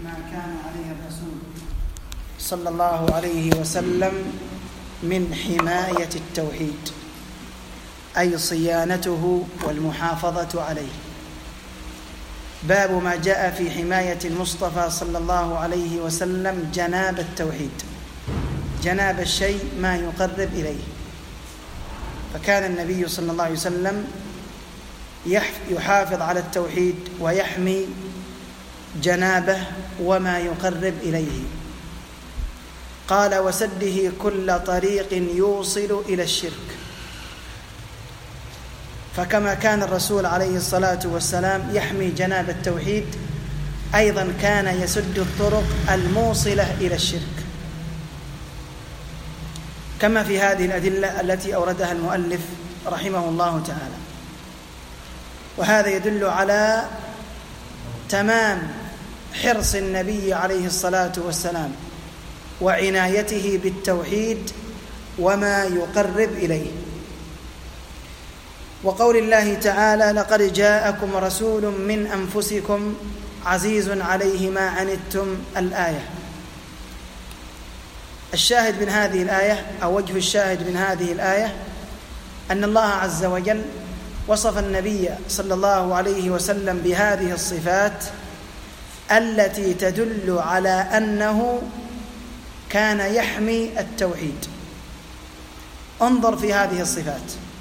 ما كان عليه الرسول صلى الله عليه وسلم من حماية التوحيد، أي صيانته والمحافظة عليه. باب ما جاء في حماية المصطفى صلى الله عليه وسلم جناب التوحيد، جناب الشيء ما يقرب إليه. فكان النبي صلى الله عليه وسلم يحافظ على التوحيد ويحمي جنابه وما يقرب إليه. قال: وسده كل طريق يوصل إلى الشرك. فكما كان الرسول عليه الصلاة والسلام يحمي جناب التوحيد، أيضا كان يسد الطرق الموصلة إلى الشرك، كما في هذه الأدلة التي أوردها المؤلف رحمه الله تعالى. وهذا يدل على تمام حرص النبي عليه الصلاة والسلام وعنايته بالتوحيد وما يقرب إليه. وقول الله تعالى: لقد جاءكم رسول من أنفسكم عزيز عليه ما عنتم، الآية. الشاهد من هذه الآية أو وجه الشاهد من هذه الآية أن الله عز وجل وصف النبي صلى الله عليه وسلم بهذه الصفات التي تدل على أنه كان يحمي التوحيد. انظر في هذه الصفات: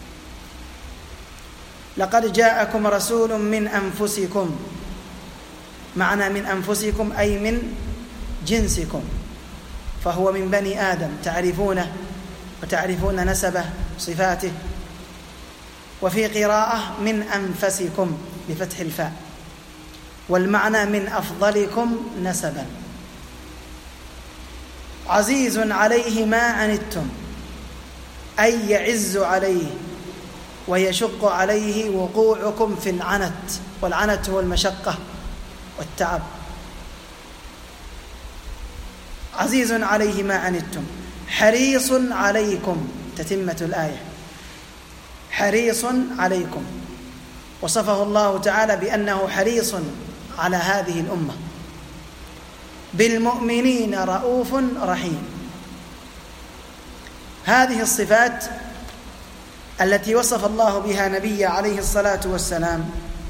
لقد جاءكم رسول من أنفسكم، معنى من أنفسكم أي من جنسكم، فهو من بني آدم، تعرفونه وتعرفون نسبه صفاته. وفي قراءة من أنفسكم بفتح الفاء، والمعنى من أفضلكم نسبا. عزيز عليه ما عنتم، أي يعز عليه ويشق عليه وقوعكم في العنت، والعنت هو المشقة والتعب. عزيز عليه ما عنتم حريص عليكم، تتمة الآية، حريص عليكم. وصفه الله تعالى بأنه حريص على هذه الأمة. بالمؤمنين رؤوف رحيم. هذه الصفات التي وصف الله بها نبيه عليه الصلاة والسلام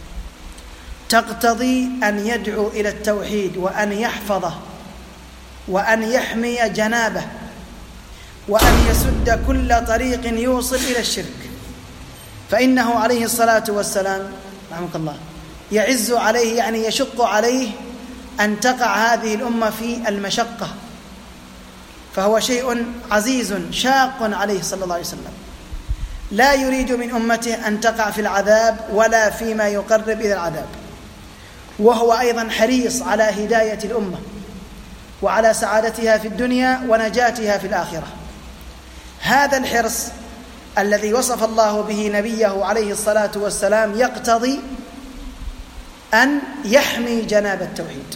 تقتضي أن يدعو إلى التوحيد وأن يحفظه وأن يحمي جنابه وأن يسد كل طريق يوصل إلى الشرك. فإنه عليه الصلاة والسلام رحمك الله يعز عليه، يعني يشق عليه أن تقع هذه الأمة في المشقة، فهو شيء عزيز شاق عليه صلى الله عليه وسلم. لا يريد من أمته أن تقع في العذاب ولا فيما يقرب إلى العذاب. وهو أيضا حريص على هداية الأمة وعلى سعادتها في الدنيا ونجاتها في الآخرة. هذا الحرص الذي وصف الله به نبيه عليه الصلاة والسلام يقتضي أن يحمي جناب التوحيد،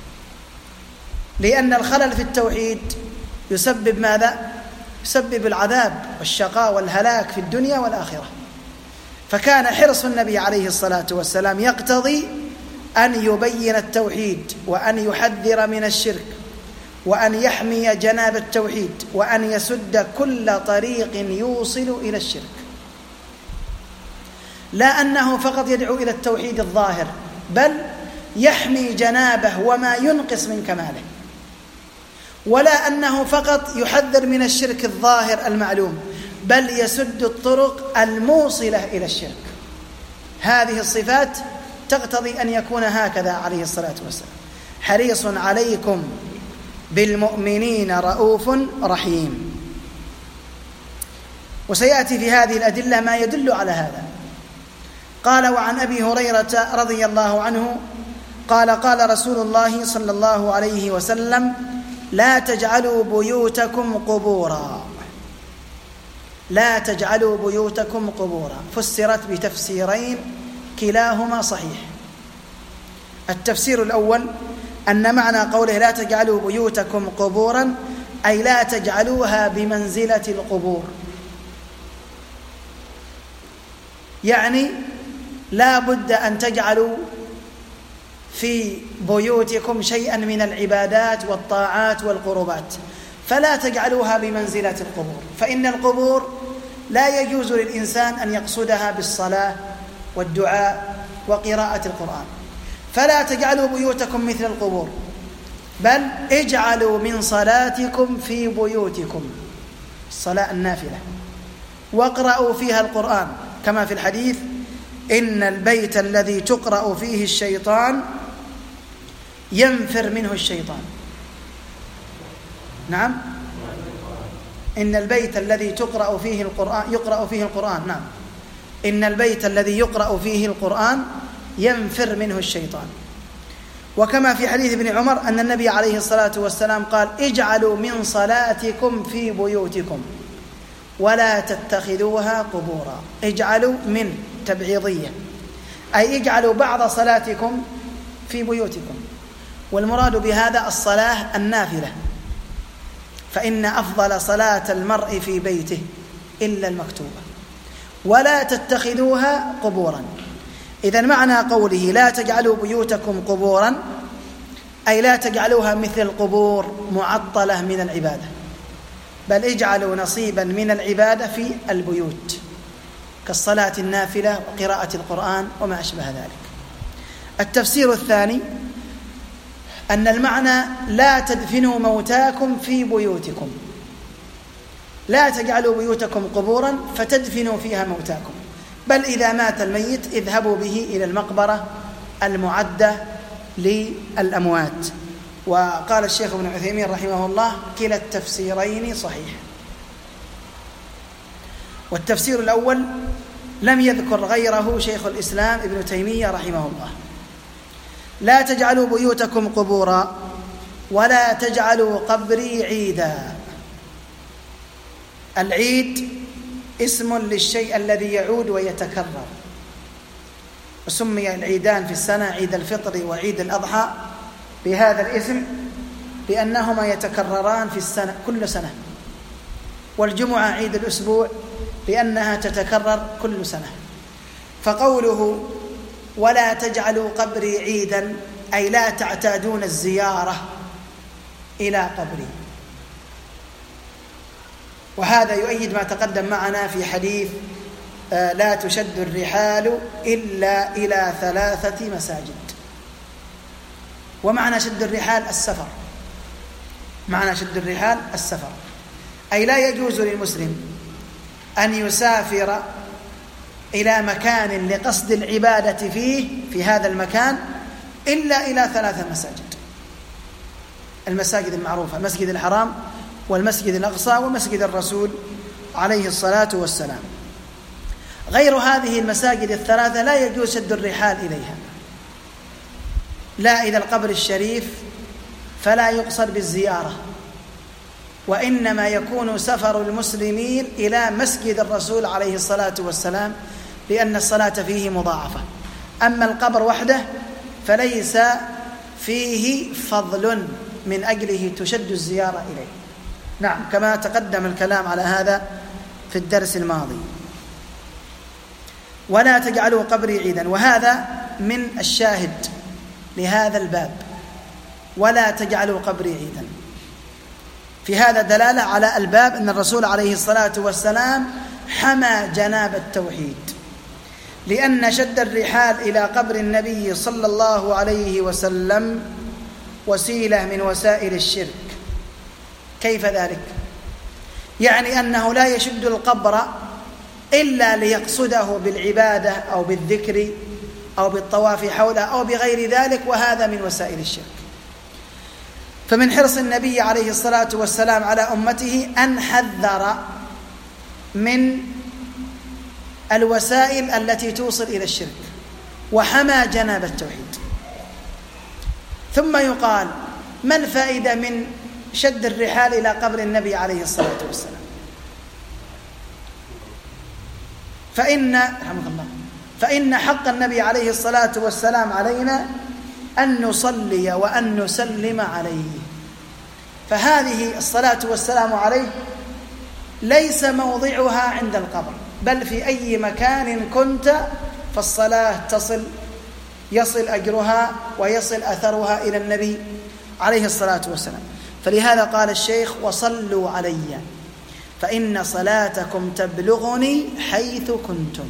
لأن الخلل في التوحيد يسبب ماذا؟ يسبب العذاب والشقاء والهلاك في الدنيا والآخرة. فكان حرص النبي عليه الصلاة والسلام يقتضي أن يبين التوحيد وأن يحذر من الشرك وأن يحمي جناب التوحيد وأن يسد كل طريق يوصل إلى الشرك. لا أنه فقط يدعو إلى التوحيد الظاهر، بل يحمي جنابه وما ينقص من كماله. ولا أنه فقط يحذر من الشرك الظاهر المعلوم، بل يسد الطرق الموصلة إلى الشرك. هذه الصفات تقتضي أن يكون هكذا عليه الصلاة والسلام: حريص عليكم بالمؤمنين رؤوف رحيم. وسيأتي في هذه الأدلة ما يدل على هذا. قال: وعن أبي هريرة رضي الله عنه قال: قال رسول الله صلى الله عليه وسلم: لا تجعلوا بيوتكم قبورا. لا تجعلوا بيوتكم قبورا فسرت بتفسيرين كلاهما صحيح. التفسير الأول أن معنى قوله لا تجعلوا بيوتكم قبورا أي لا تجعلوها بمنزلة القبور، يعني لا بد أن تجعلوا في بيوتكم شيئا من العبادات والطاعات والقربات، فلا تجعلوها بمنزلة القبور، فإن القبور لا يجوز للإنسان أن يقصدها بالصلاة والدعاء وقراءة القرآن، فلا تجعلوا بيوتكم مثل القبور، بل اجعلوا من صلاتكم في بيوتكم الصلاة النافلة، واقرأوا فيها القرآن، كما في الحديث: إن البيت الذي تقرأ فيه الشيطان ينفر منه الشيطان. نعم، إن البيت الذي يقرأ فيه القرآن، نعم، إن البيت الذي يقرأ فيه القرآن ينفر منه الشيطان. وكما في حديث ابن عمر أن النبي عليه الصلاة والسلام قال: اجعلوا من صلاتكم في بيوتكم ولا تتخذوها قبورا. اجعلوا من تبعيضية، أي اجعلوا بعض صلاتكم في بيوتكم، والمراد بهذا الصلاة النافلة، فإن أفضل صلاة المرء في بيته إلا المكتوبة، ولا تتخذوها قبورا. إذن معنى قوله لا تجعلوا بيوتكم قبورا أي لا تجعلوها مثل القبور معطلة من العبادة، بل اجعلوا نصيبا من العبادة في البيوت كالصلاة النافلة وقراءة القرآن وما أشبه ذلك. التفسير الثاني أن المعنى لا تدفنوا موتاكم في بيوتكم، لا تجعلوا بيوتكم قبورا فتدفنوا فيها موتاكم، بل إذا مات الميت اذهبوا به إلى المقبرة المعدة للأموات. وقال الشيخ ابن عثيمين رحمه الله: كلا التفسيرين صحيح. والتفسير الأول لم يذكر غيره شيخ الإسلام ابن تيمية رحمه الله: لا تجعلوا بيوتكم قبورا ولا تجعلوا قبري عيدا. العيد اسم للشيء الذي يعود ويتكرر، وسمي العيدان في السنة عيد الفطر وعيد الأضحى بهذا الاسم لأنهما يتكرران في السنة كل سنة، والجمعة عيد الأسبوع لأنها تتكرر كل سنة. فقوله ولا تجعلوا قبري عيدا أي لا تعتادون الزيارة إلى قبري، وهذا يؤيد ما تقدم معنا في حديث لا تشد الرحال إلا إلى 3 مساجد. ومعنى شد الرحال السفر، معنى شد الرحال السفر، أي لا يجوز للمسلم أن يسافر إلى مكان لقصد العبادة فيه في هذا المكان إلا إلى 3 مساجد: المساجد المعروفة، المسجد الحرام والمسجد الأقصى ومسجد الرسول عليه الصلاة والسلام. غير هذه المساجد ال3 لا يجوز شد الرحال إليها، لا إلى القبر الشريف فلا يقصد بالزيارة، وإنما يكون سفر المسلمين إلى مسجد الرسول عليه الصلاة والسلام لأن الصلاة فيه مضاعفة. أما القبر وحده فليس فيه فضل من أجله تشد الزيارة إليه. نعم، كما تقدم الكلام على هذا في الدرس الماضي. ولا تجعلوا قبري عيدا، وهذا من الشاهد لهذا الباب: ولا تجعلوا قبري عيدا. في هذا دلالة على الباب أن الرسول عليه الصلاة والسلام حمى جناب التوحيد، لأن شد الرحال إلى قبر النبي صلى الله عليه وسلم وسيلة من وسائل الشرك. كيف ذلك؟ يعني أنه لا يشد القبر إلا ليقصده بالعبادة أو بالذكر أو بالطواف حوله أو بغير ذلك، وهذا من وسائل الشرك. فمن حرص النبي عليه الصلاة والسلام على أمته أن حذر من الوسائل التي توصل إلى الشرك، وحمى جناب التوحيد. ثم يقال: ما الفائدة من شد الرحال إلى قبر النبي عليه الصلاة والسلام؟ فإن حق النبي عليه الصلاة والسلام علينا أن نصلي وأن نسلم عليه، فهذه الصلاة والسلام عليه ليس موضعها عند القبر، بل في أي مكان كنت فالصلاة تصل يصل أجرها ويصل أثرها إلى النبي عليه الصلاة والسلام. فلهذا قال الشيخ: وصلوا علي فإن صلاتكم تبلغني حيث كنتم.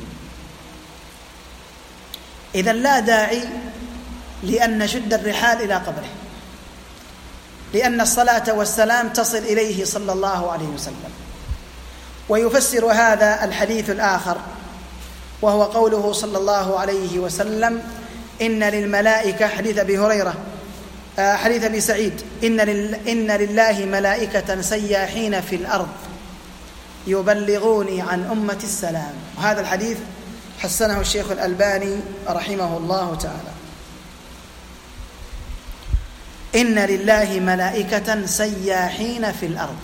إذن لا داعي لأن نشد الرحال إلى قبره، لأن الصلاة والسلام تصل إليه صلى الله عليه وسلم. ويفسر هذا الحديث الآخر، وهو قوله صلى الله عليه وسلم: إن للملائكة، حديث أبي هريرة، حديث أبي سعيد: إن لله ملائكة سياحين في الأرض يبلغوني عن أمة السلام. وهذا الحديث حسنه الشيخ الألباني رحمه الله تعالى. إن لله ملائكة سياحين في الأرض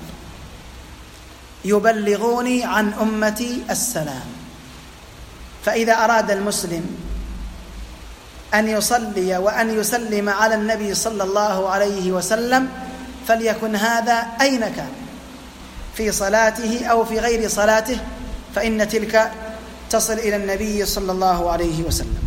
يبلغوني عن أمتي السلام. فإذا أراد المسلم أن يصلي وأن يسلم على النبي صلى الله عليه وسلم فليكن هذا أين كان، في صلاته أو في غير صلاته، فإن تلك تصل إلى النبي صلى الله عليه وسلم.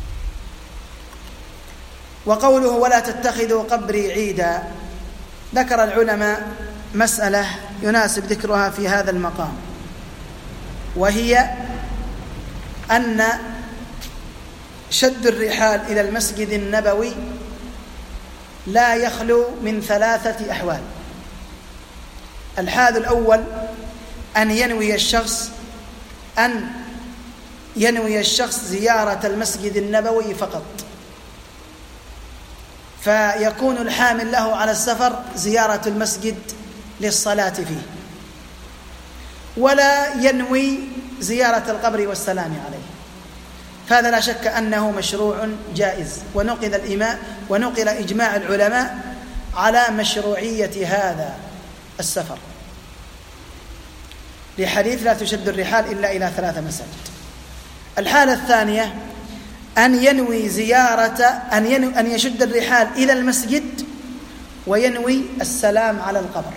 وقوله: ولا تتخذوا قبري عيدا، ذكر العلماء مسألة يناسب ذكرها في هذا المقام، وهي أن شد الرحال إلى المسجد النبوي لا يخلو من 3 أحوال. الحال الأول أن ينوي الشخص زيارة المسجد النبوي فقط، فيكون الحامل له على السفر زيارة المسجد للصلاة فيه، ولا ينوي زيارة القبر والسلام عليه. فهذا لا شك أنه مشروع جائز، ونقل إجماع العلماء على مشروعية هذا السفر، لحديث: لا تشد الرحال إلا إلى 3 مساجد. الحالة الثانية أن ينوي أن يشد الرحال إلى المسجد وينوي السلام على القبر،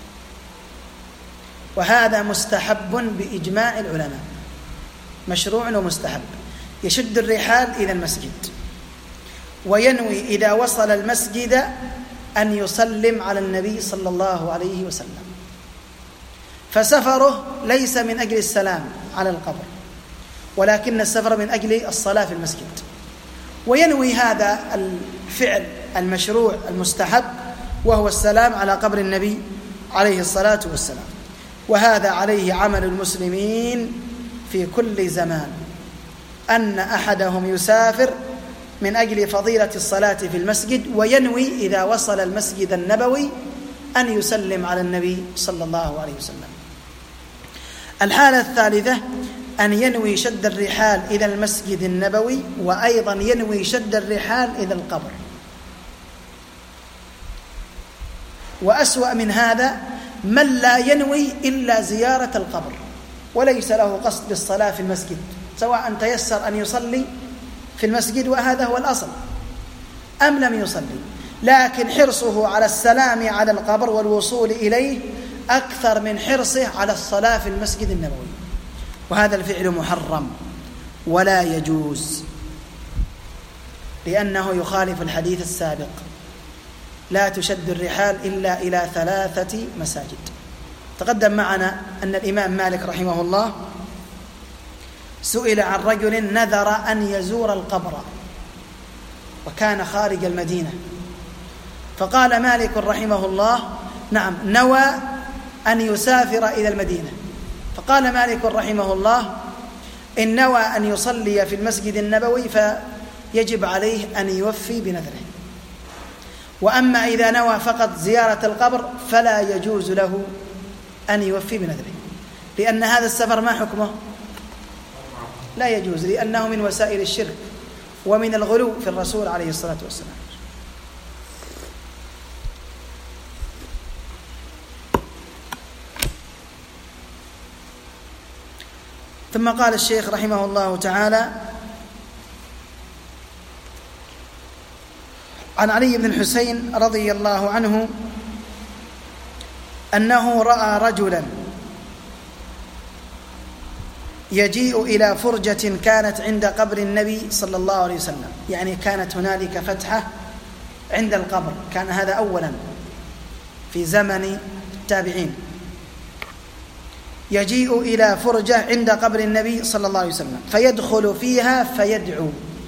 وهذا مستحب بإجماع العلماء، مشروع ومستحب. يشد الرحال إلى المسجد وينوي إذا وصل المسجد أن يسلم على النبي صلى الله عليه وسلم، فسفره ليس من أجل السلام على القبر، ولكن السفر من أجل الصلاة في المسجد. وينوي هذا الفعل المشروع المستحب، وهو السلام على قبر النبي عليه الصلاة والسلام. وهذا عليه عمل المسلمين في كل زمان، أن أحدهم يسافر من أجل فضيلة الصلاة في المسجد، وينوي إذا وصل المسجد النبوي أن يسلم على النبي صلى الله عليه وسلم. الحالة الثالثة أن ينوي شد الرحال إلى المسجد النبوي، وأيضا ينوي شد الرحال إلى القبر. وأسوأ من هذا من لا ينوي إلا زيارة القبر وليس له قصد بالصلاة في المسجد، سواء تيسر أن يصلي في المسجد وهذا هو الأصل أم لم يصلي، لكن حرصه على السلام على القبر والوصول إليه أكثر من حرصه على الصلاة في المسجد النبوي، وهذا الفعل محرم ولا يجوز، لأنه يخالف الحديث السابق: لا تشد الرحال إلا إلى 3 مساجد. تقدم معنا أن الإمام مالك رحمه الله سئل عن رجل نذر أن يزور القبر وكان خارج المدينة، فقال مالك رحمه الله: نعم، نوى أن يسافر إلى المدينة. فقال مالك رحمه الله: إن نوى أن يصلي في المسجد النبوي فيجب عليه أن يوفي بنذره، وأما إذا نوى فقط زيارة القبر فلا يجوز له أن يوفي بنذره، لأن هذا السفر ما حكمه؟ لا يجوز، لأنه من وسائل الشرك ومن الغلو في الرسول عليه الصلاة والسلام. ثم قال الشيخ رحمه الله تعالى: عن علي بن الحسين رضي الله عنه أنه رأى رجلا يجيء إلى فرجة كانت عند قبر النبي صلى الله عليه وسلم، يعني كانت هنالك فتحة عند القبر، كان هذا أولا في زمن التابعين. يجيء إلى فرجة عند قبر النبي صلى الله عليه وسلم فيدخل فيها فيدعو.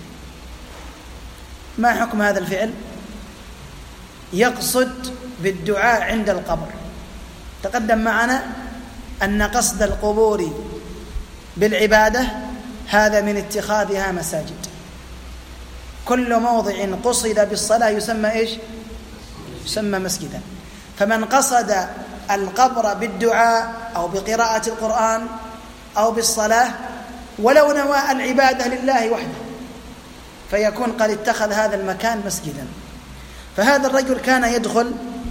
ما حكم هذا الفعل؟ يقصد بالدعاء عند القبر. تقدم معنا أن قصد القبور بالعبادة هذا من اتخاذها مساجد. كل موضع قصد بالصلاة يسمى إيش؟ يسمى مسجدا. فمن قصد القبر بالدعاء أو بقراءة القرآن أو بالصلاة ولو نوى العبادة لله وحده فيكون قد اتخذ هذا المكان مسجدا. فهذا الرجل كان يدخل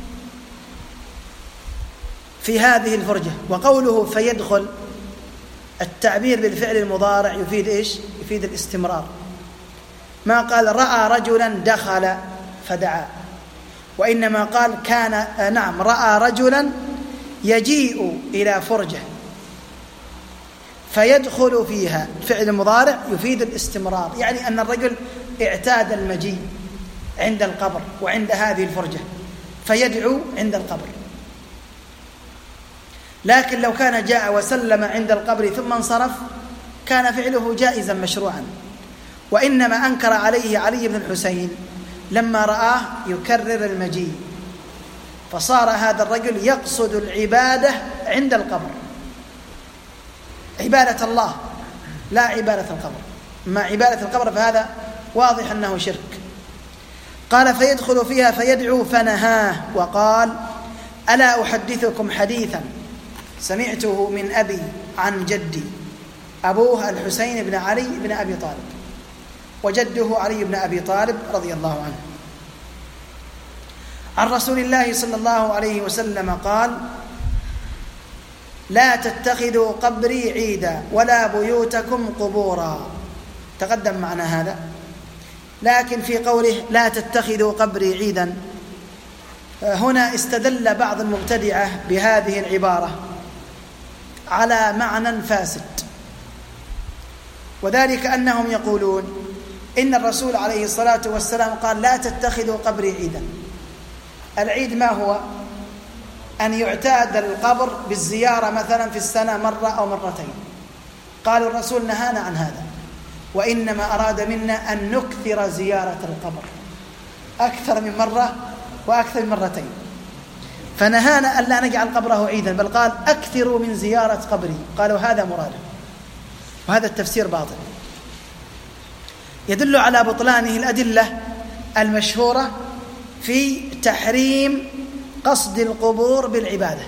في هذه الفرجة. وقوله فيدخل التعبير بالفعل المضارع يفيد إيش؟ يفيد الاستمرار. ما قال رأى رجلا دخل فدعا، وإنما قال رأى رجلا يجيء إلى فرجة فيدخل فيها. فعل المضارع يفيد الاستمرار، يعني أن الرجل اعتاد المجيء عند القبر وعند هذه الفرجة فيدعو عند القبر. لكن لو كان جاء وسلم عند القبر ثم انصرف كان فعله جائزا مشروعا. وإنما أنكر عليه علي بن الحسين لما رآه يكرر المجيء، فصار هذا الرجل يقصد العبادة عند القبر، عبادة الله لا عبادة القبر. ما عبادة القبر فهذا واضح أنه شرك. قال فيدخل فيها فيدعو فنهاه وقال ألا أحدثكم حديثا سمعته من أبي عن جدي. أبوه الحسين بن علي بن أبي طالب، وجده علي بن أبي طالب رضي الله عنه، عن رسول الله صلى الله عليه وسلم قال لا تتخذوا قبري عيدا ولا بيوتكم قبورا. تقدم معنا هذا. لكن في قوله لا تتخذوا قبري عيدا هنا استدل بعض المبتدعة بهذه العبارة على معنى فاسد، وذلك أنهم يقولون إن الرسول عليه الصلاة والسلام قال لا تتخذوا قبري عيدا. العيد ما هو؟ أن يعتاد القبر بالزيارة مثلا في السنة مرة أو مرتين. قالوا الرسول نهانا عن هذا، وإنما أراد منا أن نكثر زيارة القبر أكثر من مرة وأكثر من مرتين، فنهانا أن لا نجعل قبره عيدا، بل قال أكثروا من زيارة قبري. قالوا هذا مراده، وهذا التفسير باطل يدل على بطلانه الأدلة المشهورة في تحريم قصد القبور بالعبادة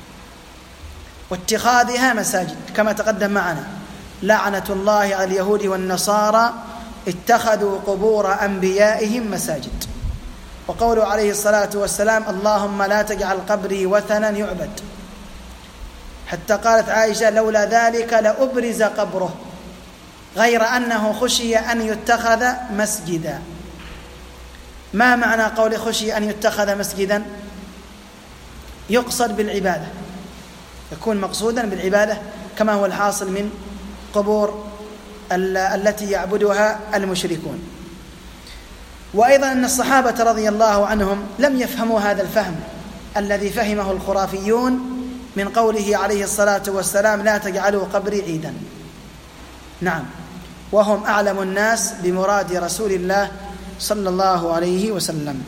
واتخاذها مساجد، كما تقدم معنا لعنة الله على اليهود والنصارى اتخذوا قبور أنبيائهم مساجد. وقوله عليه الصلاة والسلام اللهم لا تجعل قبري وثنا يعبد، حتى قالت عائشة لولا ذلك لأبرز قبره، غير أنه خشي أن يتخذ مسجدا. ما معنى قول خشي أن يتخذ مسجدا؟ يقصد بالعبادة، يكون مقصودا بالعبادة كما هو الحاصل من قبور التي يعبدها المشركون. وأيضا أن الصحابة رضي الله عنهم لم يفهموا هذا الفهم الذي فهمه الخرافيون من قوله عليه الصلاة والسلام لا تجعلوا قبري عيدا. نعم، وهم أعلم الناس بمراد رسول الله صلى الله عليه وسلم.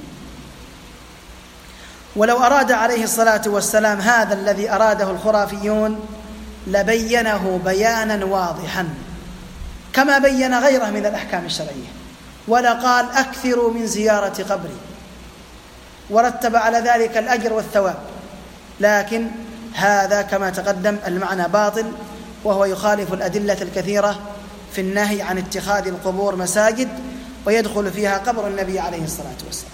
ولو أراد عليه الصلاة والسلام هذا الذي أراده الخرافيون لبينه بيانا واضحا كما بين غيره من الأحكام الشرعية، ولا قال أكثروا من زيارة قبري ورتب على ذلك الأجر والثواب. لكن هذا كما تقدم المعنى باطل، وهو يخالف الأدلة الكثيرة في النهي عن اتخاذ القبور مساجد ويدخل فيها قبر النبي عليه الصلاة والسلام.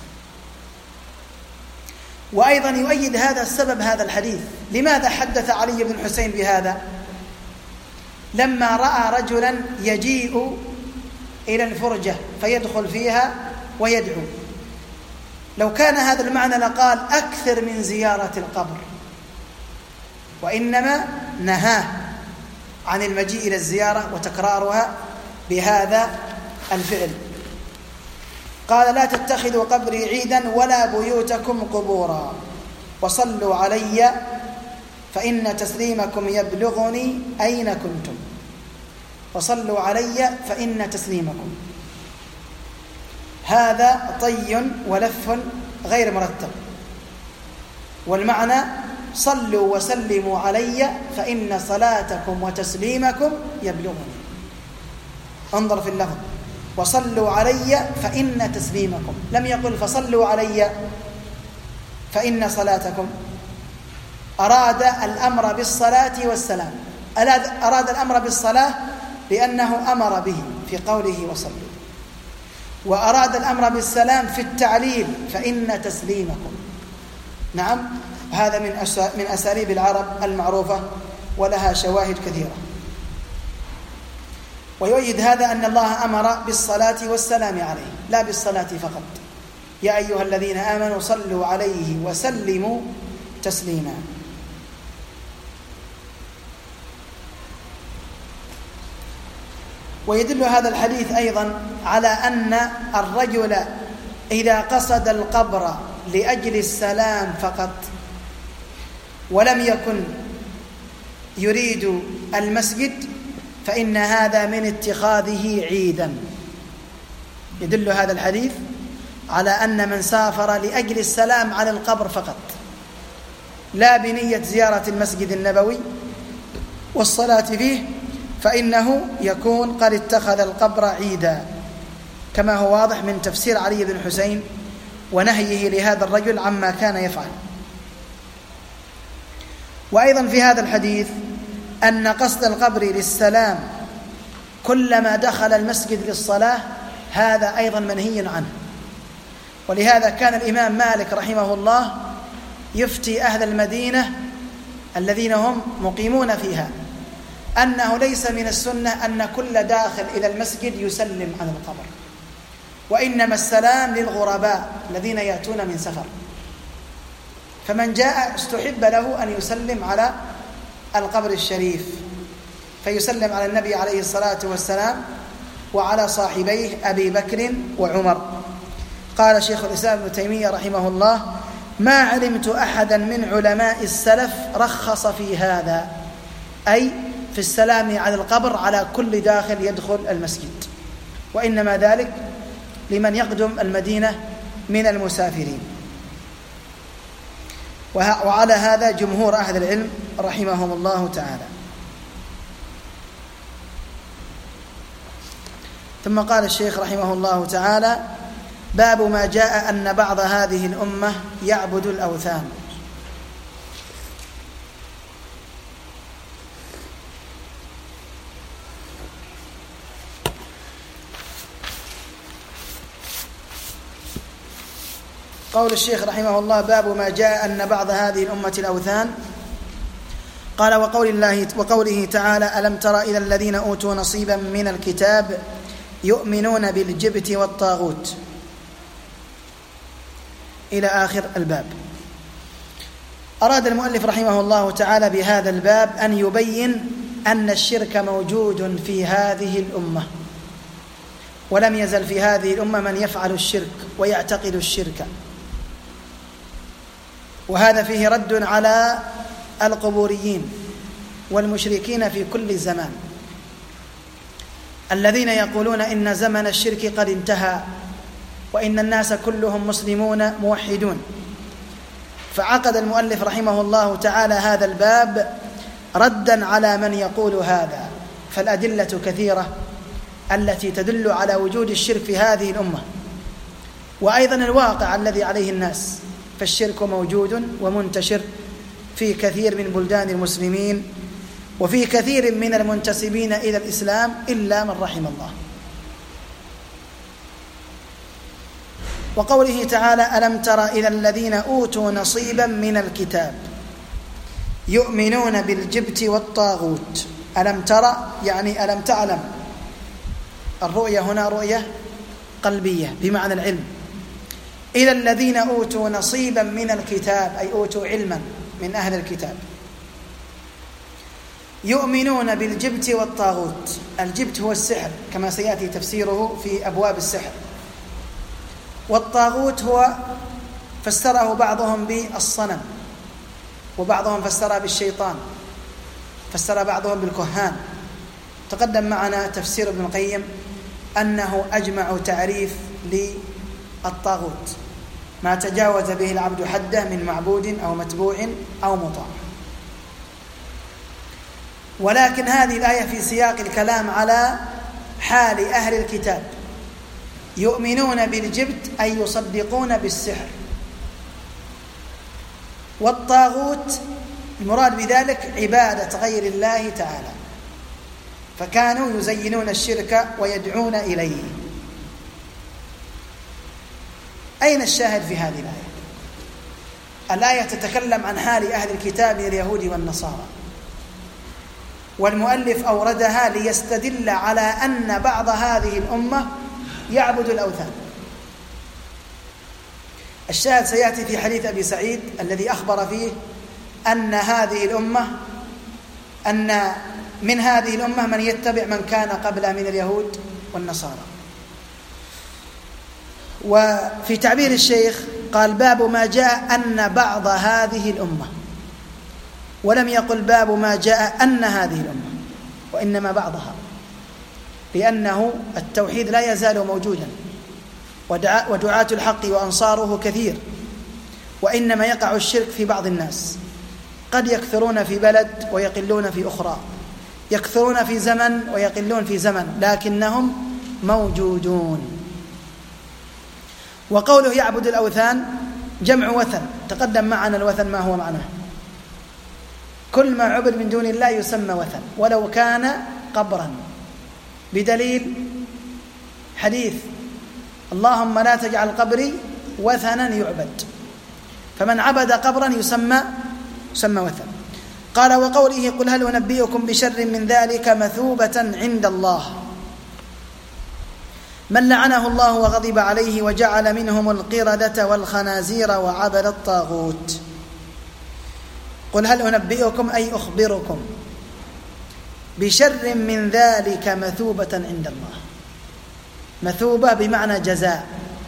وأيضا يؤيد هذا السبب هذا الحديث. لماذا حدث علي بن الحسين بهذا؟ لما رأى رجلا يجيء إلى الفرجة فيدخل فيها ويدعو. لو كان هذا المعنى لقال أكثر من زيارة القبر، وإنما نهاه عن المجيء إلى الزيارة وتكرارها بهذا الفعل. قال: لا تتخذوا قبري عيدا ولا بيوتكم قبورا وصلوا علي فإن تسليمكم يبلغني أين كنتم. وصلوا علي فإن تسليمكم، هذا طي ولف غير مرتب، والمعنى: صلوا وسلموا علي فإن صلاتكم وتسليمكم يبلغني. انظر في اللفظ: وصلوا علي فإن تسليمكم، لم يقل فصلوا علي فإن صلاتكم. أراد الأمر بالصلاة والسلام، أراد الأمر بالصلاة لأنه أمر به في قوله وصلوا، وأراد الأمر بالسلام في التعليل فإن تسليمكم. نعم، هذا من أساليب العرب المعروفة ولها شواهد كثيرة. ويؤيد هذا أن الله أمر بالصلاة والسلام عليه، لا بالصلاة فقط: يا أيها الذين آمنوا صلوا عليه وسلموا تسليما. ويدل هذا الحديث أيضا على أن الرجل إذا قصد القبر لأجل السلام فقط ولم يكن يريد المسجد فإن هذا من اتخاذه عيدا. يدل هذا الحديث على أن من سافر لأجل السلام على القبر فقط لا بنية زيارة المسجد النبوي والصلاة فيه فإنه يكون قد اتخذ القبر عيدا، كما هو واضح من تفسير علي بن حسين ونهيه لهذا الرجل عما كان يفعل. وأيضا في هذا الحديث أن قصد القبر للسلام كلما دخل المسجد للصلاة هذا أيضا منهي عنه. ولهذا كان الإمام مالك رحمه الله يفتي أهل المدينة الذين هم مقيمون فيها أنه ليس من السنة أن كل داخل إلى المسجد يسلم على القبر، وإنما السلام للغرباء الذين يأتون من سفر، فمن جاء استحب له أن يسلم على القبر الشريف، فيسلم على النبي عليه الصلاة والسلام وعلى صاحبيه أبي بكر وعمر. قال شيخ الإسلام ابن تيمية رحمه الله: ما علمت أحدا من علماء السلف رخص في هذا، أي في السلام على القبر على كل داخل يدخل المسجد، وإنما ذلك لمن يقدم المدينة من المسافرين. وعلى هذا جمهور أهل العلم رحمهم الله تعالى. ثم قال الشيخ رحمه الله تعالى: باب ما جاء أن بعض هذه الأمة يعبد الأوثان. قول الشيخ رحمه الله: باب ما جاء أن بعض هذه الأمة الأوثان. قال: وقوله تعالى: ألم تر إلى الذين أوتوا نصيبا من الكتاب يؤمنون بالجبت والطاغوت، إلى آخر الباب. أراد المؤلف رحمه الله تعالى بهذا الباب أن يبين أن الشرك موجود في هذه الأمة، ولم يزل في هذه الأمة من يفعل الشرك ويعتقد الشرك، وهذا فيه رد على القبوريين والمشركين في كل زمان الذين يقولون إن زمن الشرك قد انتهى وإن الناس كلهم مسلمون موحدون. فعقد المؤلف رحمه الله تعالى هذا الباب ردا على من يقول هذا، فالأدلة كثيرة التي تدل على وجود الشرك في هذه الأمة، وأيضا الواقع الذي عليه الناس، فالشرك موجود ومنتشر في كثير من بلدان المسلمين وفي كثير من المنتسبين إلى الإسلام إلا من رحم الله. وقوله تعالى: ألم تر إلى الذين أوتوا نصيبا من الكتاب يؤمنون بالجبت والطاغوت. ألم ترى يعني ألم تعلم. الرؤية هنا رؤية قلبية بمعنى العلم. إلى الذين أوتوا نصيبا من الكتاب أي أوتوا علما من أهل الكتاب. يؤمنون بالجبت والطاغوت. الجبت هو السحر كما سيأتي تفسيره في أبواب السحر، والطاغوت هو فسره بعضهم بالصنم، وبعضهم فسره بالشيطان، فسر بعضهم بالكهان. تقدم معنا تفسير ابن القيم أنه أجمع تعريف للطاغوت ما تجاوز به العبد حده من معبود أو متبوع أو مطاع. ولكن هذه الآية في سياق الكلام على حال أهل الكتاب، يؤمنون بالجبت أي يصدقون بالسحر، والطاغوت المراد بذلك عبادة غير الله تعالى، فكانوا يزينون الشرك ويدعون إليه. أين الشاهد في هذه الآية؟ الآية تتكلم عن حال أهل الكتاب من اليهود والنصارى، والمؤلف أوردها ليستدل على أن بعض هذه الأمة يعبد الأوثان. الشاهد سيأتي في حديث أبي سعيد الذي أخبر فيه أن هذه الأمة أن من هذه الأمة من يتبع من كان قبل من اليهود والنصارى. وفي تعبير الشيخ قال باب ما جاء أن بعض هذه الأمة، ولم يقل باب ما جاء أن هذه الأمة، وإنما بعضها، لأنه التوحيد لا يزال موجودا ودعاة الحق وأنصاره كثير، وإنما يقع الشرك في بعض الناس، قد يكثرون في بلد ويقلون في أخرى، يكثرون في زمن ويقلون في زمن، لكنهم موجودون. وقوله يعبد الأوثان جمع وثن، تقدم معنا الوثن ما هو معناه، كل ما عبد من دون الله يسمى وثن ولو كان قبرا، بدليل حديث اللهم لا تجعل قبري وثنا يعبد، فمن عبد قبرا يسمى وثن. قال وقوله قل هل أنبئكم بشر من ذلك مثوبة عند الله من لعنه الله وغضب عليه وجعل منهم القردة والخنازير وعبد الطاغوت. قل هل أنبئكم أي أخبركم بشر من ذلك مثوبة عند الله. مثوبة بمعنى جزاء،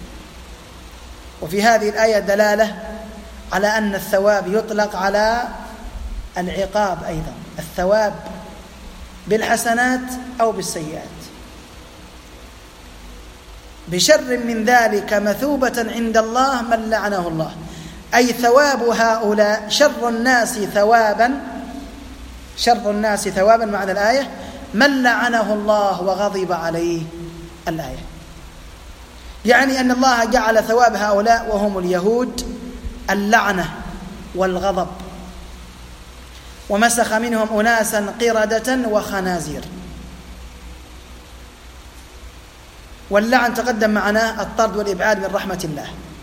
وفي هذه الآية دلالة على أن الثواب يطلق على العقاب أيضا، الثواب بالحسنات أو بالسيئات. بشر من ذلك مثوبة عند الله من لعنه الله، أي ثواب هؤلاء شر الناس ثوابا معنى الآية من لعنه الله وغضب عليه الآية، يعني أن الله جعل ثواب هؤلاء وهم اليهود اللعنة والغضب، ومسخ منهم أناسا قردة وخنازير. واللعن تقدم معناه الطرد والإبعاد من رحمة الله،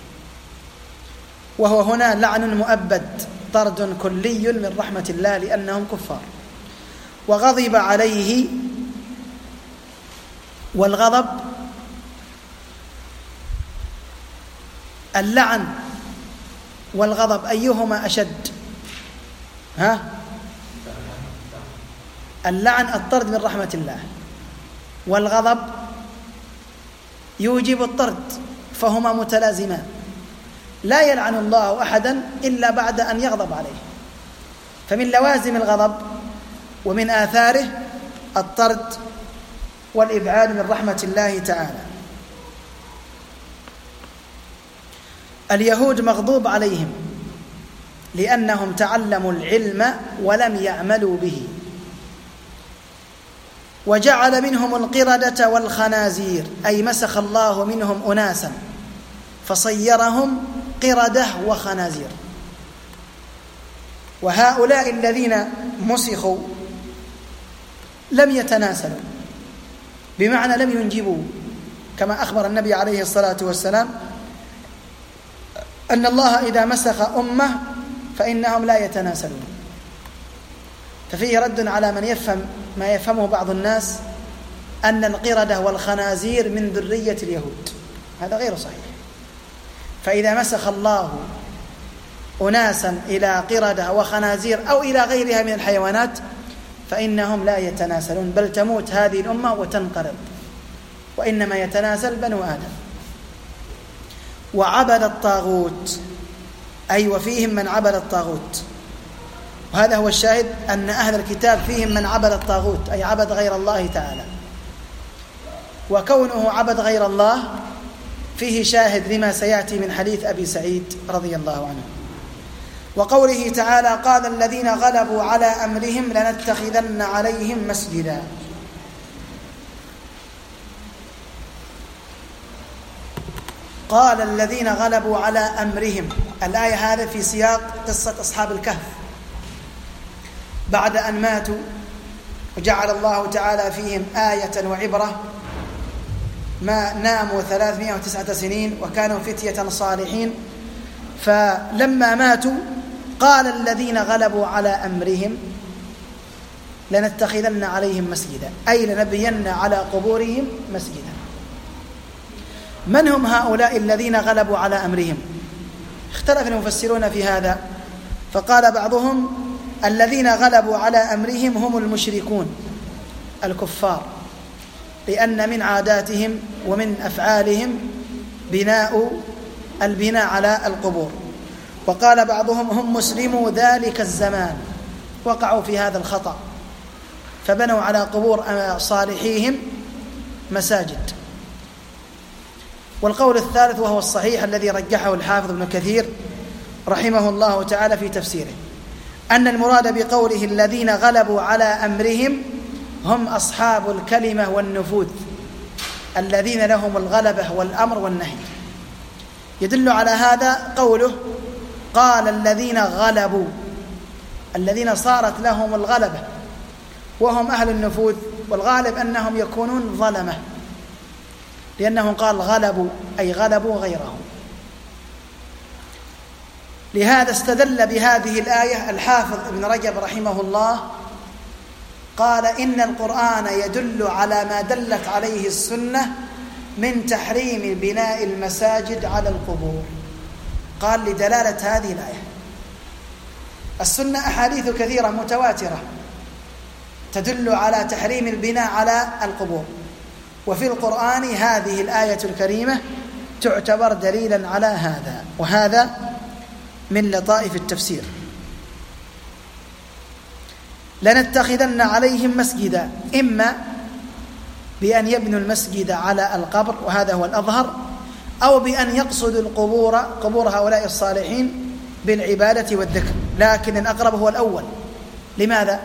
وهو هنا لعن مؤبد، طرد كلي من رحمة الله لأنهم كفار. وغضب عليه، والغضب اللعن والغضب أيهما أشد؟ اللعن الطرد من رحمة الله، والغضب يوجب الطرد، فهما متلازمان، لا يلعن الله أحدا إلا بعد أن يغضب عليه، فمن لوازم الغضب ومن آثاره الطرد والإبعاد من رحمة الله تعالى. اليهود مغضوب عليهم لأنهم تعلموا العلم ولم يعملوا به، وجعل منهم القردة والخنازير، أي مسخ الله منهم أناسا فصيرهم قردة وخنازير. وهؤلاء الذين مسخوا لم يتناسلوا، بمعنى لم ينجبوا، كما أخبر النبي عليه الصلاة والسلام أن الله إذا مسخ أمة فإنهم لا يتناسلون. ففيه رد على من يفهم ما يفهمه بعض الناس أن القردة والخنازير من ذرية اليهود، هذا غير صحيح. فإذا مسخ الله أناسا إلى قردة وخنازير أو إلى غيرها من الحيوانات فإنهم لا يتناسلون، بل تموت هذه الأمة وتنقرض، وإنما يتناسل بنو آدم. وعبد الطاغوت، أي وفيهم من عبد الطاغوت، وهذا هو الشاهد أن أهل الكتاب فيهم من عبد الطاغوت، أي عبد غير الله تعالى. وكونه عبد غير الله فيه شاهد لما سيأتي من حديث أبي سعيد رضي الله عنه. وقوله تعالى: قال الذين غلبوا على أمرهم لنتخذن عليهم مسجدا. قال الذين غلبوا على أمرهم، الآية هذا في سياق قصة أصحاب الكهف بعد أن ماتوا، وجعل الله تعالى فيهم آية وعبرة، ما ناموا 309 سنين وكانوا فتية صالحين، فلما ماتوا قال الذين غلبوا على أمرهم لنتخذن عليهم مسجدا، أي لنبين على قبورهم مسجدا. من هم هؤلاء الذين غلبوا على أمرهم؟ اختلف المفسرون في هذا، فقال بعضهم الذين غلبوا على أمرهم هم المشركون الكفار، لأن من عاداتهم ومن أفعالهم البناء على القبور. وقال بعضهم هم مسلمو ذلك الزمان، وقعوا في هذا الخطأ فبنوا على قبور صالحيهم مساجد. والقول الثالث وهو الصحيح الذي رجحه الحافظ ابن كثير رحمه الله تعالى في تفسيره، أن المراد بقوله الذين غلبوا على أمرهم هم أصحاب الكلمة والنفوذ، الذين لهم الغلبة والأمر والنهي. يدل على هذا قوله قال الذين غلبوا، الذين صارت لهم الغلبة وهم أهل النفوذ، والغالب أنهم يكونون ظلمة، لأنهم قال غلبوا أي غلبوا غيرهم. لهذا استدل بهذه الآية الحافظ ابن رجب رحمه الله، قال إن القرآن يدل على ما دلت عليه السنة من تحريم بناء المساجد على القبور. قال لدلالة هذه الآية. السنة أحاديث كثيرة متواترة تدل على تحريم البناء على القبور، وفي القرآن هذه الآية الكريمة تعتبر دليلا على هذا، وهذا من لطائف التفسير. لنتخذن عليهم مسجدا، إما بأن يبنوا المسجد على القبر وهذا هو الأظهر، أو بأن يقصدوا قبور هؤلاء الصالحين بالعبادة والذكر، لكن الأقرب هو الأول. لماذا؟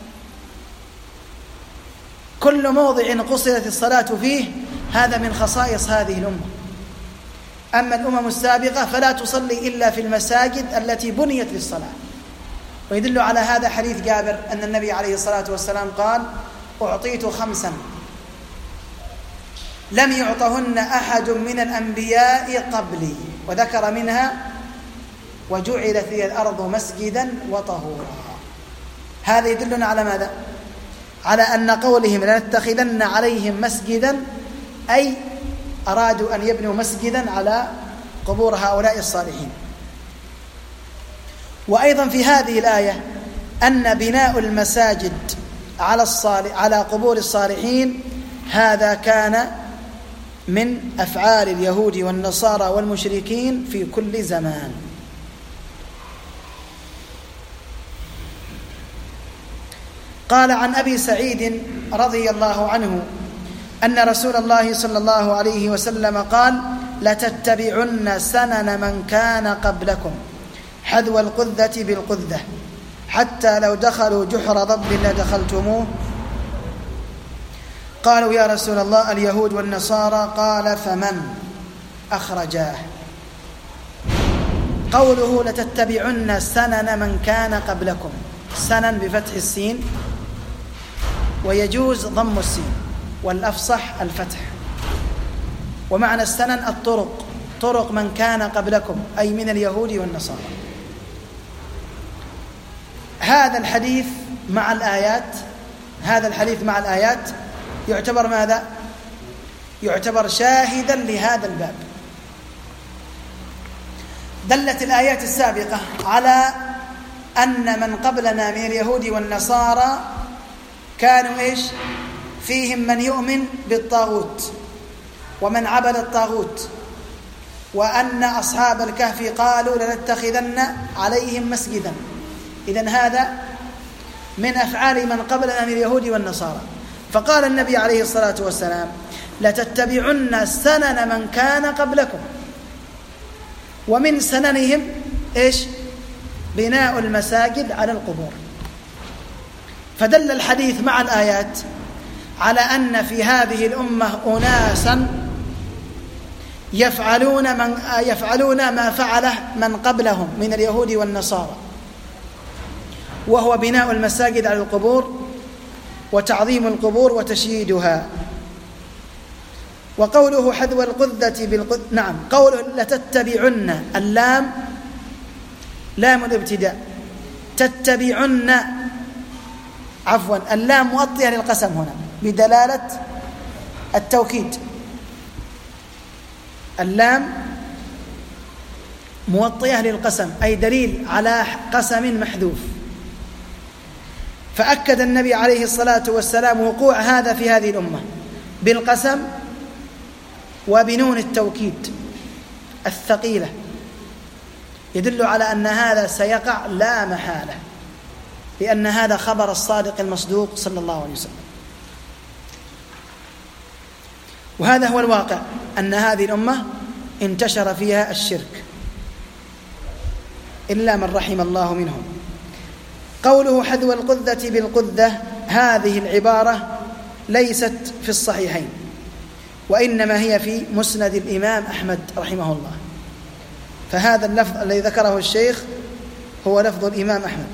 كل موضع قصدت الصلاة فيه هذا من خصائص هذه الأمة. أما الأمم السابقة فلا تصلي إلا في المساجد التي بنيت للصلاة. ويدل على هذا حديث جابر أن النبي عليه الصلاة والسلام قال: أعطيت 5 لم يعطهن أحد من الأنبياء قبلي، وذكر منها وجعلت لي الأرض مسجدا وطهورا. هذا يدلنا على ماذا؟ على أن قولهم لنتخذن عليهم مسجدا أي أرادوا أن يبنوا مسجدا على قبور هؤلاء الصالحين. وأيضا في هذه الآية أن بناء المساجد على قبور الصالحين هذا كان من أفعال اليهود والنصارى والمشركين في كل زمان. قال عن أبي سعيد رضي الله عنه أن رسول الله صلى الله عليه وسلم قال: لتتبعن سنن من كان قبلكم حذو القذة بالقذة حتى لو دخلوا جحر ضب لدخلتموه. قالوا: يا رسول الله اليهود والنصارى. قال: فمن؟ أخرجاه. قوله لتتبعن سنن من كان قبلكم، سنن بفتح السين، ويجوز ضم السين، والأفصح الفتح. ومعنى السنن الطرق، طرق من كان قبلكم أي من اليهود والنصارى. هذا الحديث مع الآيات يعتبر ماذا؟ يعتبر شاهدا لهذا الباب. دلت الآيات السابقة على أن من قبلنا من اليهود والنصارى كانوا إيش؟ فيهم من يؤمن بالطاغوت ومن عبد الطاغوت، وأن أصحاب الكهف قالوا لنتخذن عليهم مسجدا. إذن هذا من أفعال من قبلنا من اليهود والنصارى. فقال النبي عليه الصلاة والسلام لتتبعن سنن من كان قبلكم، ومن سننهم إيش؟ بناء المساجد على القبور. فدل الحديث مع الآيات على أن في هذه الأمة أناسا يفعلون ما فعله من قبلهم من اليهود والنصارى، وهو بناء المساجد على القبور وتعظيم القبور وتشييدها. وقوله حذو القذة نعم، قوله لتتبعن، اللام لام الابتداء، تتبعن اللام مؤطية للقسم هنا بدلالة التوكيد. اللام موطية للقسم أي دليل على قسم محذوف. فأكد النبي عليه الصلاة والسلام وقوع هذا في هذه الأمة بالقسم وبنون التوكيد الثقيلة، يدل على أن هذا سيقع لا محالة، لأن هذا خبر الصادق المصدوق صلى الله عليه وسلم. وهذا هو الواقع، أن هذه الأمة انتشر فيها الشرك إلا من رحم الله منهم. قوله حذو القذة بالقذة، هذه العبارة ليست في الصحيحين، وإنما هي في مسند الإمام أحمد رحمه الله. فهذا اللفظ الذي ذكره الشيخ هو لفظ الإمام أحمد.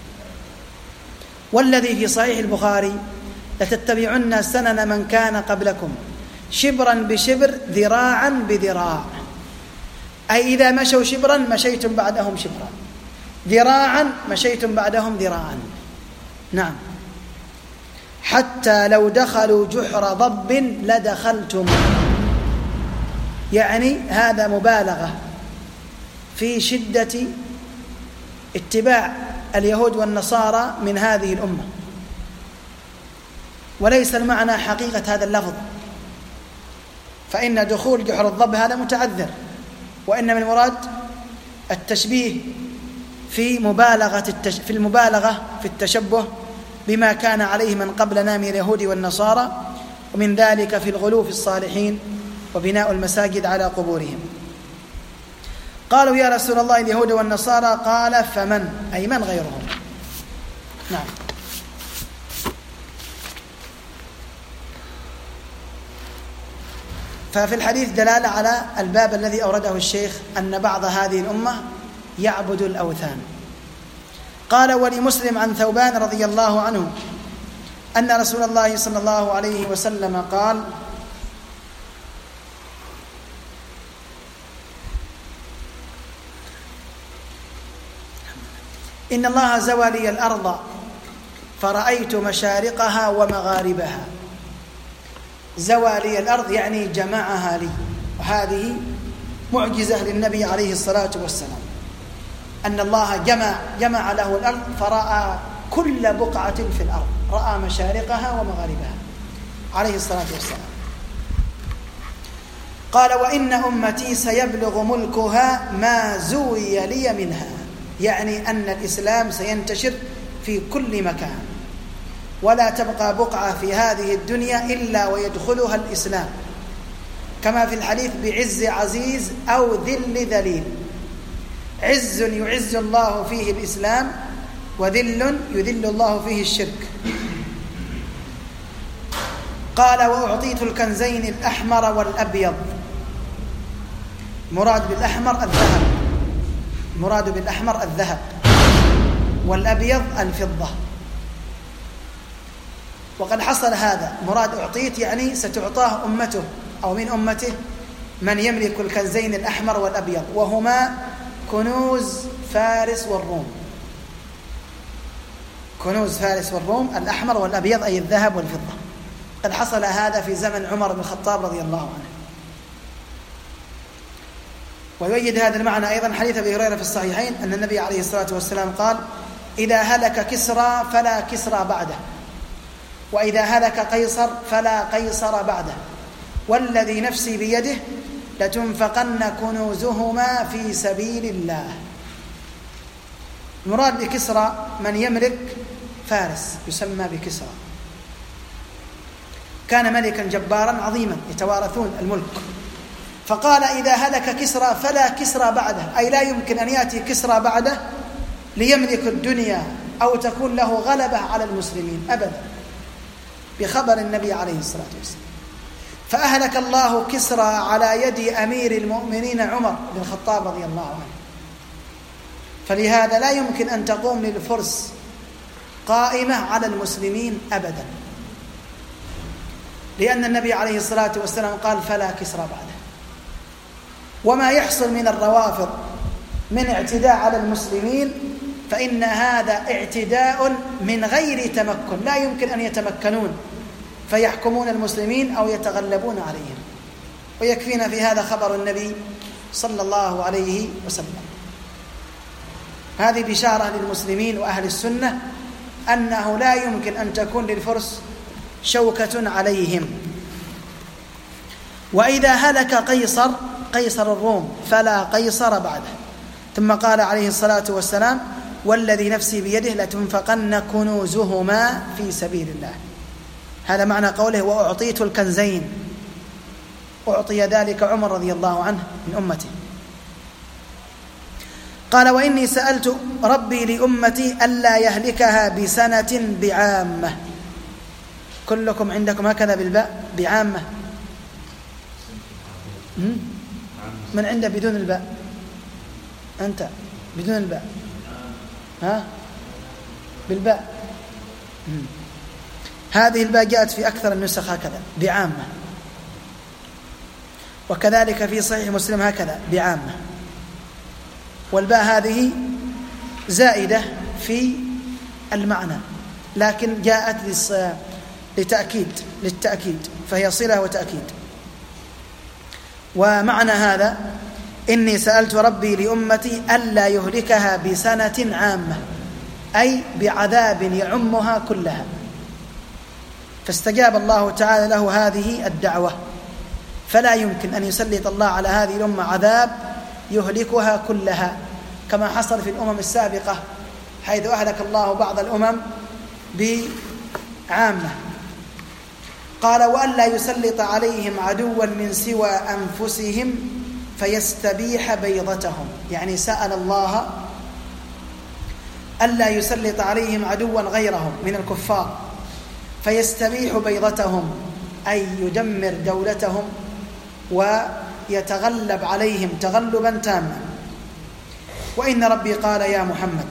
والذي في صحيح البخاري لتتبعن سنن من كان قبلكم شبرا بشبر ذراعا بذراع، أي إذا مشوا شبرا مشيتم بعدهم شبرا، ذراعا مشيتم بعدهم ذراعا. نعم، حتى لو دخلوا جحر ضب لدخلتم، يعني هذا مبالغة في شدة اتباع اليهود والنصارى من هذه الأمة، وليس المعنى حقيقة هذا اللفظ، فإن دخول جحر الضب هذا متعذر، وإنما المراد التشبيه في المبالغة في التشبه بما كان عليه من قبلنا من اليهود والنصارى، ومن ذلك في الغلو في الصالحين وبناء المساجد على قبورهم. قالوا يا رسول الله اليهود والنصارى، قال فمن، أي من غيرهم. نعم. ففي الحديث دلالة على الباب الذي أورده الشيخ، أن بعض هذه الأمة يعبد الأوثان. قال ولمسلم عن ثوبان رضي الله عنه أن رسول الله صلى الله عليه وسلم قال إن الله زوى لي الأرض فرأيت مشارقها ومغاربها. زوى لي الأرض يعني جمعها لي، وهذه معجزة للنبي عليه الصلاة والسلام، أن الله جمع له الأرض فرأى كل بقعة في الأرض، رأى مشارقها ومغاربها عليه الصلاة والسلام. قال وإن أمتي سيبلغ ملكها ما زوي لي منها، يعني أن الإسلام سينتشر في كل مكان، ولا تبقى بقعة في هذه الدنيا إلا ويدخلها الإسلام، كما في الحديث بعز عزيز أو ذل ذليل. عز يعز الله فيه الإسلام، وذل يذل الله فيه الشرك. قال وأعطيت الكنزين الأحمر والأبيض. مراد بالأحمر الذهب، مراد بالأحمر الذهب، والأبيض الفضة. وقد حصل هذا، مراد أعطيت يعني ستعطاه أمته أو من أمته من يملك الكنزين الأحمر والأبيض، وهما كنوز فارس والروم. كنوز فارس والروم، الأحمر والأبيض أي الذهب والفضة. قد حصل هذا في زمن عمر بن الخطاب رضي الله عنه. ويؤيد هذا المعنى أيضا حديث أبي هريرة في الصحيحين أن النبي عليه الصلاة والسلام قال إذا هلك كسرى فلا كسرى بعده، وإذا هلك قيصر فلا قيصر بعده، والذي نفسي بيده لتنفقن كنوزهما في سبيل الله. المراد بكسرى من يملك فارس يسمى بكسرى، كان ملكا جبارا عظيما يتوارثون الملك، فقال إذا هلك كسرى فلا كسرى بعده، أي لا يمكن أن يأتي كسرى بعده ليملك الدنيا أو تكون له غلبة على المسلمين أبدا، بخبر النبي عليه الصلاة والسلام. فأهلك الله كسرى على يد أمير المؤمنين عمر بن الخطاب رضي الله عنه. فلهذا لا يمكن أن تقوم للفرس قائمة على المسلمين أبدا، لأن النبي عليه الصلاة والسلام قال فلا كسرى بعده. وما يحصل من الروافض من اعتداء على المسلمين فإن هذا اعتداء من غير تمكن، لا يمكن أن يتمكنون فيحكمون المسلمين أو يتغلبون عليهم. ويكفينا في هذا خبر النبي صلى الله عليه وسلم. هذه بشارة للمسلمين وأهل السنة أنه لا يمكن أن تكون للفرس شوكة عليهم. وإذا هلك قيصر الروم فلا قيصر بعده. ثم قال عليه الصلاة والسلام والذي نفسي بيده لتنفقن كنوزهما في سبيل الله. هذا معنى قوله وأعطيت الكنزين، أعطي ذلك عمر رضي الله عنه من أمته. قال وإني سألت ربي لأمتي ألا يهلكها بسنة بعامة. كلكم عندكم هكذا بالباء بعامة؟ من عنده بدون الباء؟ أنت بدون الباء؟ ها بالباء. هذه الباء جاءت في أكثر النسخ هكذا بعامة، وكذلك في صحيح مسلم هكذا بعامة. والباء هذه زائدة في المعنى لكن جاءت للتأكيد، فهي صلة وتأكيد. ومعنى هذا إني سألت ربي لأمتي ألا يهلكها بسنة عامة، أي بعذاب يعمها كلها. فاستجاب الله تعالى له هذه الدعوة، فلا يمكن أن يسلط الله على هذه الأمة عذاب يهلكها كلها كما حصل في الأمم السابقة، حيث أهلك الله بعض الأمم بعامة. قال وألا يسلط عليهم عدوا من سوى أنفسهم فيستبيح بيضتهم، يعني سأل الله ألا يسلط عليهم عدوا غيرهم من الكفار فيستبيح بيضتهم، أي يدمر دولتهم ويتغلب عليهم تغلبا تاما. وإن ربي قال يا محمد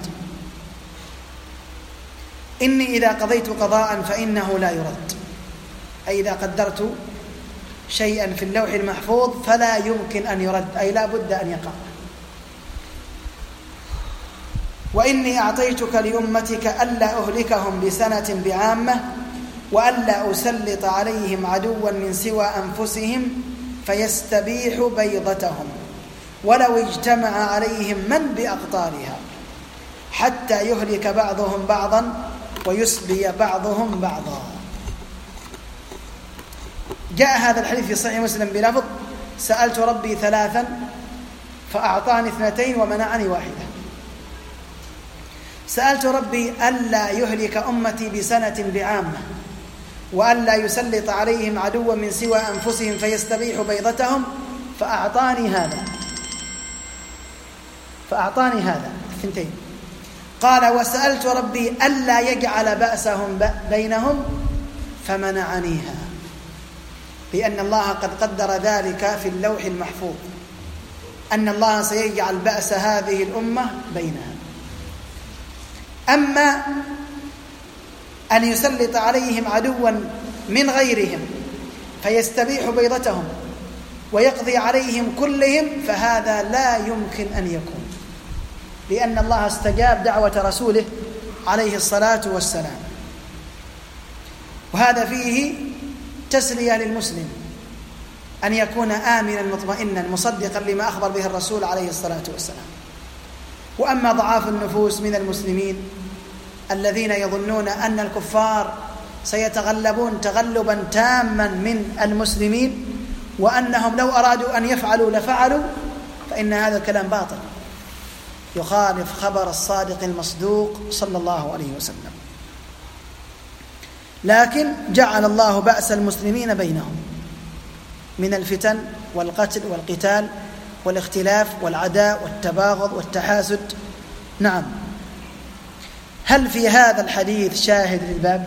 إني إذا قضيت قضاء فإنه لا يرد، أي إذا قدرت شيئا في اللوح المحفوظ فلا يمكن أن يرد، أي لا بد أن يقع. وإني أعطيتك لأمتك ألا أهلكهم بسنة بعامة وألا أسلط عليهم عدوا من سوى أنفسهم فيستبيح بيضتهم ولو اجتمع عليهم من بأقطارها حتى يهلك بعضهم بعضا ويسبي بعضهم بعضا. جاء هذا الحديث في صحيح مسلم بلفظ سألت ربي ثلاثا فأعطاني 2 ومنعني 1. سألت ربي ألا يهلك أمتي بسنة بعامة وألا يسلط عليهم عدوا من سوى أنفسهم فيستبيح بيضتهم فأعطاني هذا 2. قال وسألت ربي ألا يجعل بأسهم بينهم فمنعنيها، لأن الله قد قدر ذلك في اللوح المحفوظ أن الله سيجعل بأس هذه الأمة بينها. أما أن يسلط عليهم عدوا من غيرهم فيستبيح بيضتهم ويقضي عليهم كلهم فهذا لا يمكن أن يكون، لأن الله استجاب دعوة رسوله عليه الصلاة والسلام. وهذا فيه تسلية للمسلم أن يكون آمنا مطمئنا مصدقا لما أخبر به الرسول عليه الصلاة والسلام. وأما ضعاف النفوس من المسلمين الذين يظنون أن الكفار سيتغلبون تغلبا تاما من المسلمين، وأنهم لو أرادوا أن يفعلوا لفعلوا، فإن هذا الكلام باطل يخالف خبر الصادق المصدوق صلى الله عليه وسلم. لكن جعل الله بأس المسلمين بينهم من الفتن والقتل والقتال والاختلاف والعداء والتباغض والتحاسد. نعم. هل في هذا الحديث شاهد للباب؟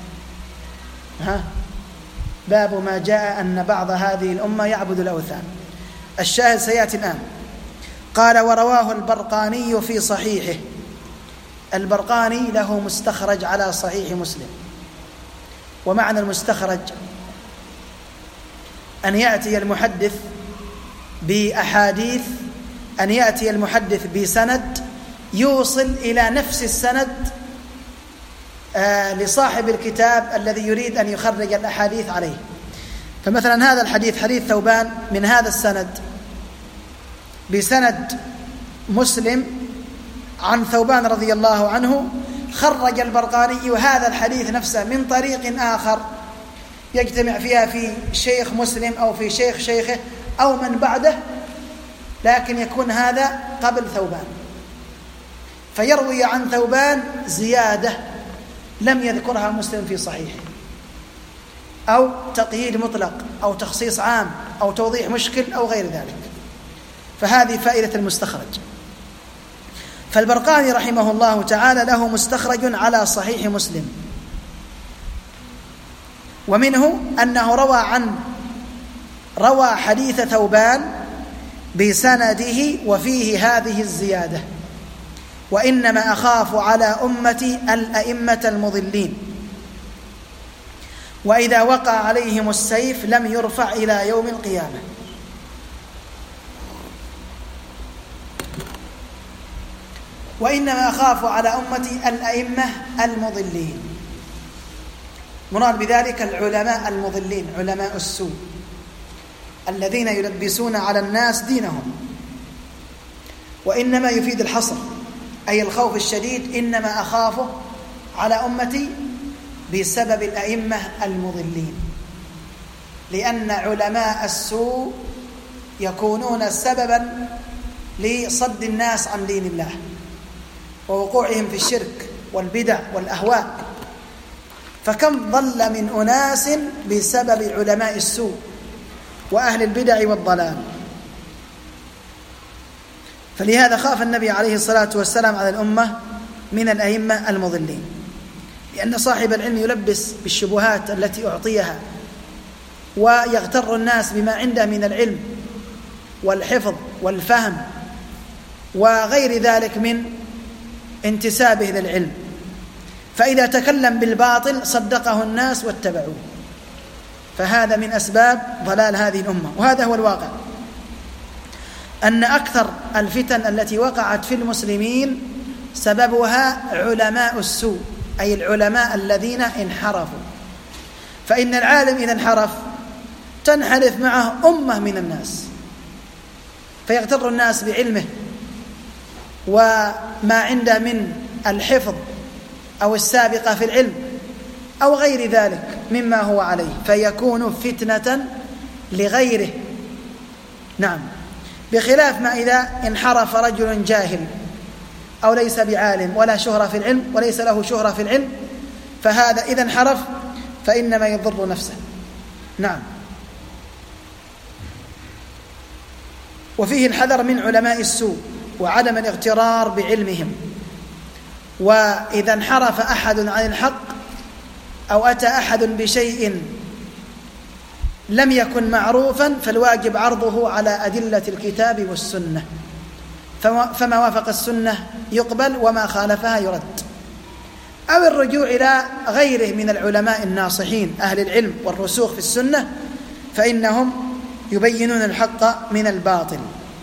باب ما جاء أن بعض هذه الأمة يعبد الأوثان. الشاهد سيأتي الآن. قال: ورواه البرقاني في صحيحه. البرقاني له مستخرج على صحيح مسلم. ومعنى المستخرج أن يأتي المحدث بأحاديث، أن يأتي المحدث بسند يوصل إلى نفس السند لصاحب الكتاب الذي يريد أن يخرج الأحاديث عليه. فمثلا هذا الحديث حديث ثوبان من هذا السند بسند مسلم عن ثوبان رضي الله عنه، خرج البرقاني هذا الحديث نفسه من طريق آخر يجتمع فيها في شيخ مسلم أو في شيخ شيخه أو من بعده، لكن يكون هذا قبل ثوبان، فيروي عن ثوبان زيادة لم يذكرها مسلم في صحيحه، أو تقييد مطلق أو تخصيص عام أو توضيح مشكل أو غير ذلك. فهذه فائدة المستخرج. فالبرقاني رحمه الله تعالى له مستخرج على صحيح مسلم، ومنه أنه روى حديث ثوبان بسنده وفيه هذه الزيادة: وإنما أخاف على أمتي الأئمة المضلين، وإذا وقع عليهم السيف لم يرفع إلى يوم القيامة. وإنما أخاف على أمتي الأئمة المضلين، مراد بذلك العلماء المضلين، علماء السوء الذين يلبسون على الناس دينهم. وإنما يفيد الحصر، أي الخوف الشديد، إنما أخافه على أمتي بسبب الأئمة المضلين، لأن علماء السوء يكونون سببا لصد الناس عن دين الله ووقوعهم في الشرك والبدع والأهواء. فكم ضل من أناس بسبب علماء السوء وأهل البدع والضلال. فلهذا خاف النبي عليه الصلاة والسلام على الأمة من الأئمة المضلين، لأن صاحب العلم يلبس بالشبهات التي أعطيها، ويغتر الناس بما عنده من العلم والحفظ والفهم وغير ذلك من انتسابه للعلم، فإذا تكلم بالباطل صدقه الناس واتبعوه. فهذا من أسباب ضلال هذه الأمة. وهذا هو الواقع، أن أكثر الفتن التي وقعت في المسلمين سببها علماء السوء، أي العلماء الذين انحرفوا. فإن العالم إذا انحرف تنحرف معه أمة من الناس، فيغتر الناس بعلمه وما عنده من الحفظ أو السابقة في العلم أو غير ذلك مما هو عليه، فيكون فتنة لغيره. نعم، بخلاف ما إذا انحرف رجل جاهل أو ليس بعالم ولا شهرة في العلم وليس له شهرة في العلم، فهذا إذا انحرف فإنما يضر نفسه. نعم. وفيه الحذر من علماء السوء وعدم الاغترار بعلمهم. وإذا انحرف أحد عن الحق أو أتى أحد بشيء لم يكن معروفا فالواجب عرضه على أدلة الكتاب والسنة، فما وافق السنة يقبل وما خالفها يرد، أو الرجوع إلى غيره من العلماء الناصحين أهل العلم والرسوخ في السنة، فإنهم يبينون الحق من الباطل.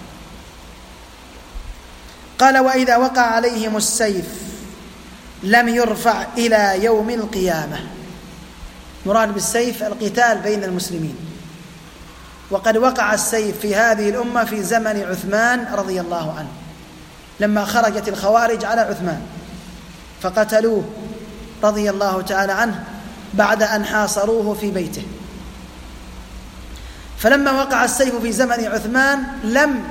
قال: وإذا وقع عليهم السيف لم يرفع إلى يوم القيامة. مراد بالسيف القتال بين المسلمين، وقد وقع السيف في هذه الأمة في زمن عثمان رضي الله عنه، لما خرجت الخوارج على عثمان فقتلوه رضي الله تعالى عنه، بعد أن حاصروه في بيته. فلما وقع السيف في زمن عثمان لم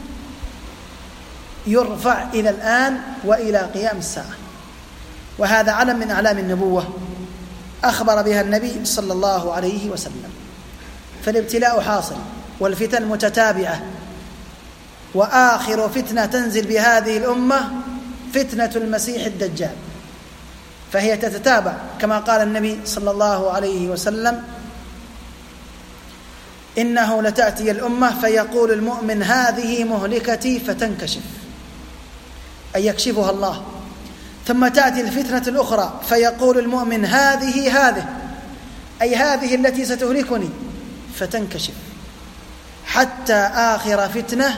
يرفع إلى الآن وإلى قيام الساعة، وهذا علم من أعلام النبوة أخبر بها النبي صلى الله عليه وسلم. فالابتلاء حاصل والفتن متتابعة، وآخر فتنة تنزل بهذه الأمة فتنة المسيح الدجال، فهي تتتابع كما قال النبي صلى الله عليه وسلم: إنه لتأتي الأمة فيقول المؤمن هذه مهلكتي فتنكشف، أي يكشفها الله، ثم تأتي الفتنة الأخرى فيقول المؤمن هذه أي هذه التي ستهلكني فتنكشف، حتى آخر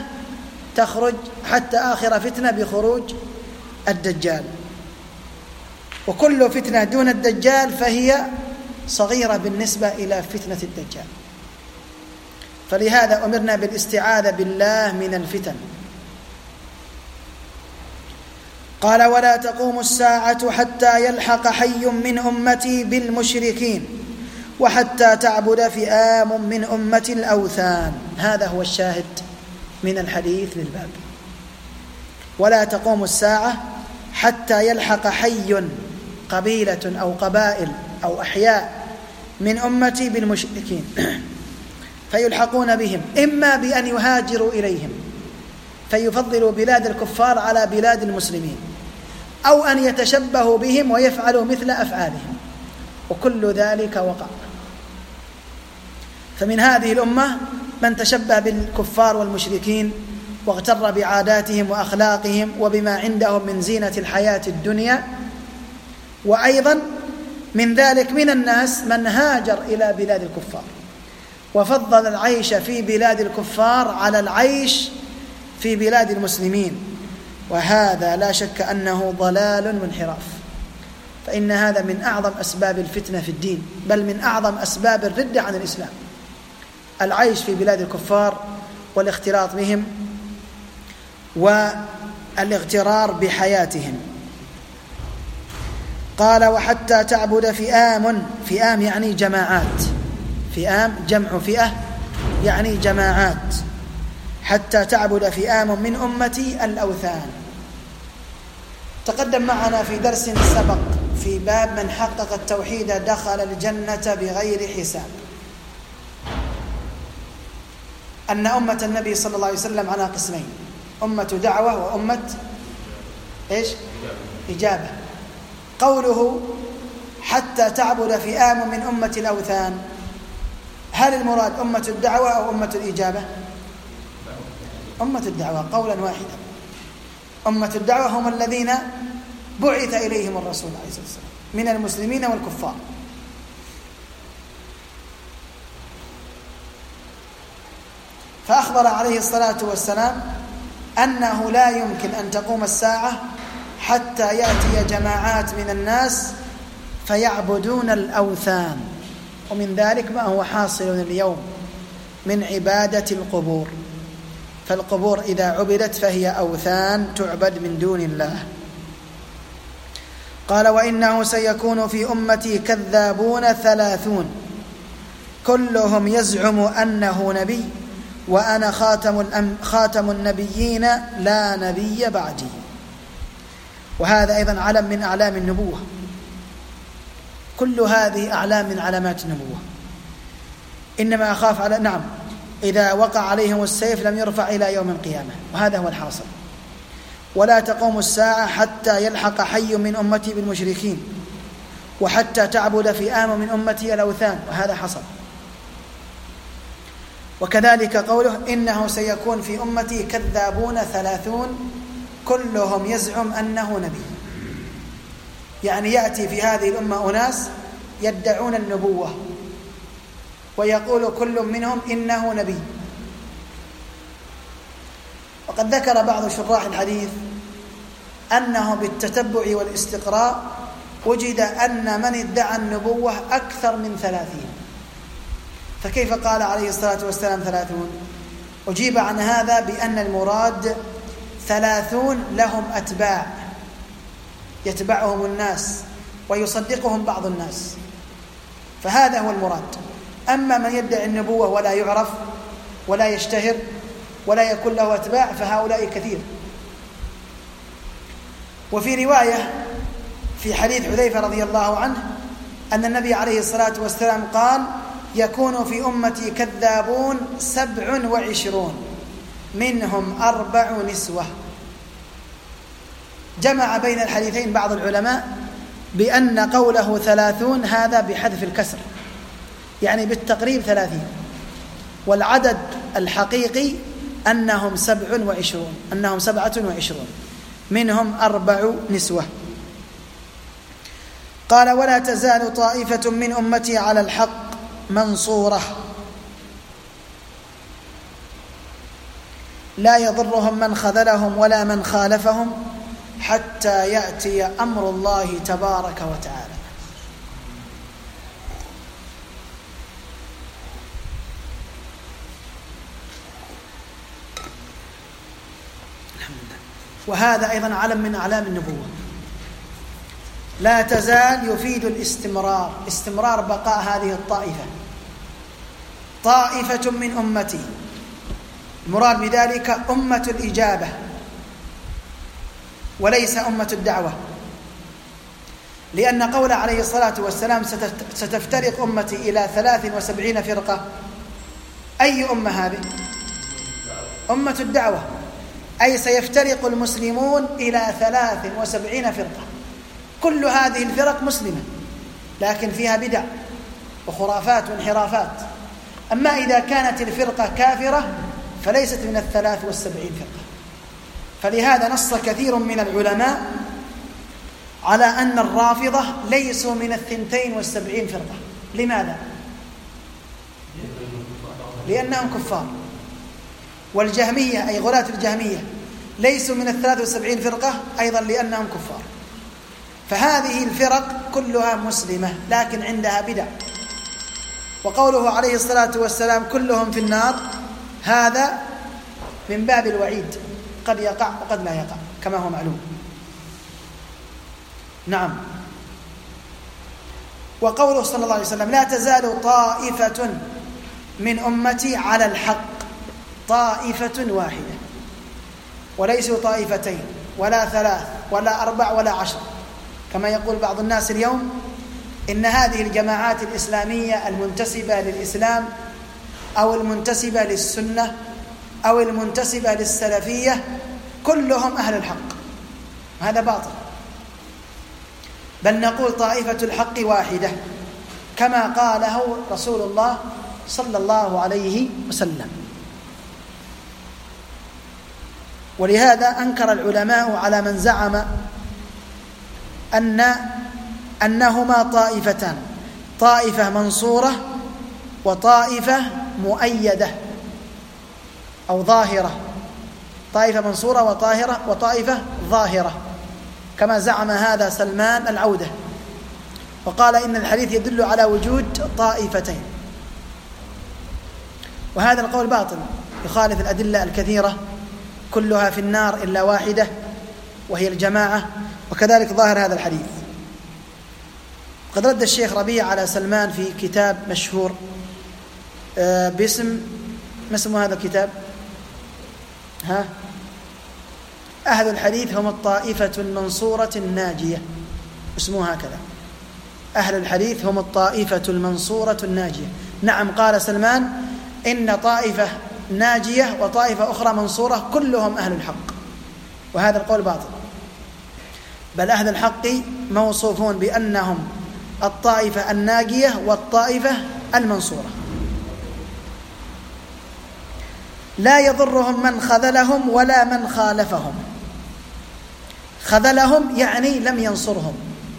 فتنة بخروج الدجال. وكل فتنة دون الدجال فهي صغيرة بالنسبة إلى فتنة الدجال. فلهذا أمرنا بالاستعاذة بالله من الفتن. قال: ولا تقوم الساعة حتى يلحق حي من أمتي بالمشركين وحتى تعبد فئام من أمة الأوثان. هذا هو الشاهد من الحديث للباب. ولا تقوم الساعة حتى يلحق حي، قبيلة أو قبائل أو أحياء من أمتي بالمشركين، فيلحقون بهم إما بأن يهاجروا إليهم فيفضلوا بلاد الكفار على بلاد المسلمين، أو أن يتشبهوا بهم ويفعلوا مثل أفعالهم، وكل ذلك وقع. فمن هذه الأمة من تشبه بالكفار والمشركين واغتر بعاداتهم وأخلاقهم وبما عندهم من زينة الحياة الدنيا. وأيضا من ذلك من الناس من هاجر إلى بلاد الكفار وفضل العيش في بلاد الكفار على العيش في بلاد المسلمين، وهذا لا شك أنه ضلال وانحراف، فإن هذا من أعظم أسباب الفتنة في الدين، بل من أعظم أسباب الردة عن الإسلام، العيش في بلاد الكفار والاختلاط بهم والاغترار بحياتهم. قال: وحتى تعبد فئام يعني جماعات، فئام جمع فئة يعني جماعات، حتى تعبد فئام من أمتي الأوثان. تقدم معنا في درس سبق في باب من حقق التوحيد دخل الجنة بغير حساب أن أمة النبي صلى الله عليه وسلم على قسمين: أمة دعوة وأمة إجابة. قوله حتى تعبد فئام من أمة الأوثان، هل المراد أمة الدعوة أو أمة الإجابة؟ أمة الدعوة قولا واحدا. أمة الدعوة هم الذين بعث إليهم الرسول عليه الصلاة والسلام من المسلمين والكفار. فأخبر عليه الصلاة والسلام أنه لا يمكن أن تقوم الساعة حتى يأتي جماعات من الناس فيعبدون الأوثان، ومن ذلك ما هو حاصل اليوم من عبادة القبور. فالقبور إذا عبدت فهي أوثان تعبد من دون الله. قال: وإنه سيكون في أمتي كذابون 30 كلهم يزعم أنه نبي وأنا خاتم النبيين لا نبي بعدي. وهذا أيضا علم من أعلام النبوة. كل هذه أعلام من علامات النبوة. إنما أخاف على إذا وقع عليهم السيف لم يرفع إلى يوم القيامة، وهذا هو الحاصل. ولا تقوم الساعة حتى يلحق حي من أمتي بالمشركين وحتى تعبد فئام من أمتي الأوثان، وهذا حصل. وكذلك قوله: إنه سيكون في أمتي كذابون 30 كلهم يزعم أنه نبي، يعني يأتي في هذه الأمة أناس يدعون النبوة ويقول كل منهم إنه نبي. وقد ذكر بعض شراح الحديث أنه بالتتبع والاستقراء وجد أن من ادعى النبوة أكثر من 30. فكيف قال عليه الصلاة والسلام 30؟ أجيب عن هذا بأن المراد 30 لهم أتباع يتبعهم الناس ويصدقهم بعض الناس، فهذا هو المراد. أما من يدعي النبوة ولا يعرف ولا يشتهر ولا يكون له أتباع فهؤلاء كثير. وفي رواية في حديث حذيفة رضي الله عنه أن النبي عليه الصلاة والسلام قال: يكون في أمتي كذابون 27 منهم 4 نسوة. جمع بين الحديثين بعض العلماء بأن قوله 30 هذا بحذف الكسر، يعني بالتقريب 30، والعدد الحقيقي أنهم 27 منهم 4 نسوة. قال: ولا تزال طائفة من أمتي على الحق منصورة لا يضرهم من خذلهم ولا من خالفهم حتى يأتي أمر الله تبارك وتعالى. وهذا أيضا علم من أعلام النبوة. لا تزال يفيد الاستمرار، استمرار بقاء هذه الطائفة. طائفة من أمتي، المراد بذلك أمة الإجابة وليس أمة الدعوة، لأن قول عليه الصلاة والسلام ستفترق أمتي إلى 73 فرقة. أي أمة هذه؟ أمة الدعوة، أي سيفترق المسلمون إلى 73 فرقة. كل هذه الفرق مسلمة لكن فيها بدع وخرافات وانحرافات. أما إذا كانت الفرقة كافرة فليست من 73 فرقة. فلهذا نص كثير من العلماء على أن الرافضة ليسوا من 72 فرقة. لماذا؟ لأنهم كفار. والجهمية أي غلاة الجهمية ليسوا من 73 فرقة أيضا لأنهم كفار. فهذه الفرق كلها مسلمة لكن عندها بدع. وقوله عليه الصلاة والسلام كلهم في النار هذا من باب الوعيد، قد يقع وقد لا يقع كما هو معلوم. نعم. وقوله صلى الله عليه وسلم لا تزال طائفة من أمتي على الحق، طائفة واحدة، وليسوا طائفتين ولا 3 ولا 4 ولا 10 كما يقول بعض الناس اليوم إن هذه الجماعات الإسلامية المنتسبة للإسلام أو المنتسبة للسنة أو المنتسبة للسلفية كلهم أهل الحق. هذا باطل، بل نقول طائفة الحق واحدة كما قاله رسول الله صلى الله عليه وسلم. ولهذا أنكر العلماء على من زعم أنهما طائفتان، طائفة منصورة وطائفة مؤيدة أو ظاهرة، طائفة منصورة وطائفة ظاهرة كما زعم هذا سلمان العودة، وقال إن الحديث يدل على وجود طائفتين. وهذا القول باطل يخالف الأدلة الكثيرة كلها في النار إلا واحدة وهي الجماعة، وكذلك ظاهر هذا الحديث. قد رد الشيخ ربيع على سلمان في كتاب مشهور باسم، ما اسم هذا الكتاب؟ أهل الحديث هم الطائفة المنصورة الناجية، اسمه هكذا، أهل الحديث هم الطائفة المنصورة الناجية. نعم، قال سلمان إن طائفة ناجية وطائفة أخرى منصورة كلهم أهل الحق، وهذا القول باطل، بل أهل الحق موصوفون بأنهم الطائفة الناجية والطائفة المنصورة. لا يضرهم من خذلهم ولا من خالفهم. خذلهم يعني لم ينصرهم،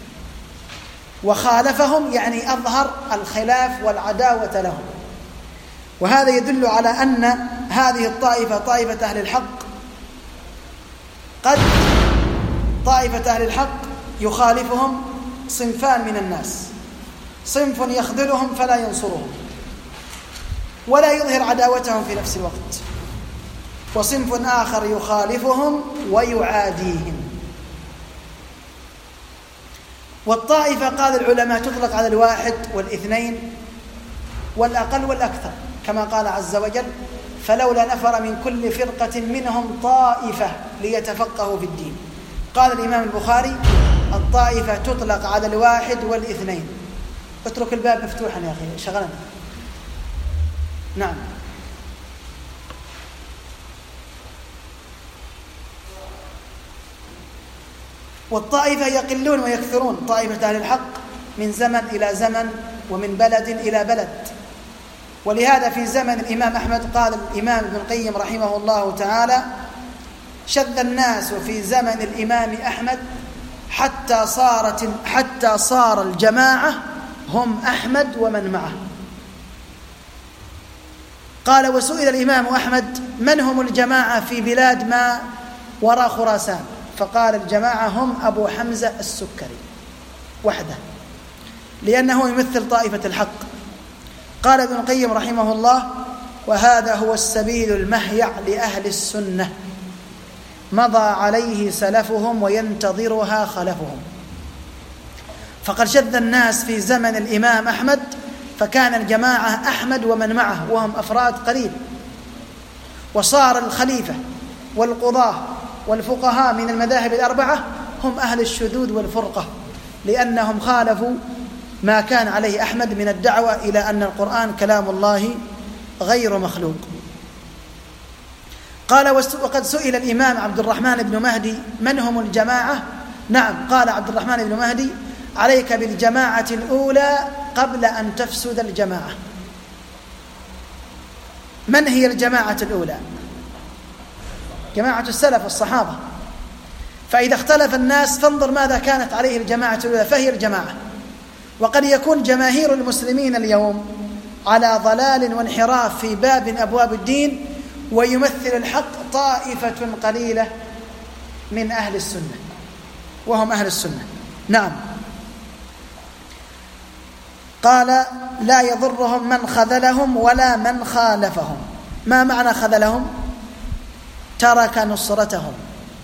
وخالفهم يعني أظهر الخلاف والعداوة لهم. وهذا يدل على أن هذه الطائفة طائفة أهل الحق، قد طائفة أهل الحق يخالفهم صنفان من الناس، صنف يخذلهم فلا ينصرهم ولا يظهر عداوتهم في نفس الوقت، وصنف آخر يخالفهم ويعاديهم. والطائفة قال العلماء تطلق على الواحد والاثنين والأقل والأكثر، كما قال عز وجل: فلولا نفر من كل فرقة منهم طائفة ليتفقهوا في الدين. قال الإمام البخاري: الطائفة تطلق على الواحد والاثنين. اترك الباب مفتوحا يا أخي، شغلنا. نعم. والطائفة يقلون ويكثرون، طائفة أهل الحق من زمن إلى زمن ومن بلد إلى بلد. ولهذا في زمن الإمام أحمد قال الإمام ابن القيم رحمه الله تعالى: شذ الناس في زمن الإمام أحمد حتى صار الجماعة هم أحمد ومن معه. قال: وسئل الإمام أحمد: من هم الجماعة في بلاد ما وراء خراسان؟ فقال: الجماعة هم أبو حمزة السكري وحده، لأنه يمثل طائفة الحق. قال ابن القيم رحمه الله: وهذا هو السبيل المهيع لأهل السنة، مضى عليه سلفهم وينتظرها خلفهم. فقد شذ الناس في زمن الإمام أحمد، فكان الجماعة أحمد ومن معه وهم أفراد قليل، وصار الخليفة والقضاة والفقهاء من المذاهب الأربعة هم أهل الشذوذ والفرقة، لأنهم خالفوا ما كان عليه أحمد من الدعوة إلى أن القرآن كلام الله غير مخلوق. قال: وقد سئل الإمام عبد الرحمن بن مهدي: من هم الجماعة؟ نعم، قال عبد الرحمن بن مهدي: عليك بالجماعة الأولى قبل أن تفسد الجماعة. من هي الجماعة الأولى؟ جماعة السلف الصحابة. فإذا اختلف الناس فانظر ماذا كانت عليه الجماعة الأولى، فهي الجماعة. وقد يكون جماهير المسلمين اليوم على ضلال وانحراف في باب أبواب الدين، ويمثل الحق طائفة قليلة من أهل السنة، وهم أهل السنة. نعم. قال: لا يضرهم من خذلهم ولا من خالفهم. ما معنى خذلهم؟ ترك نصرتهم.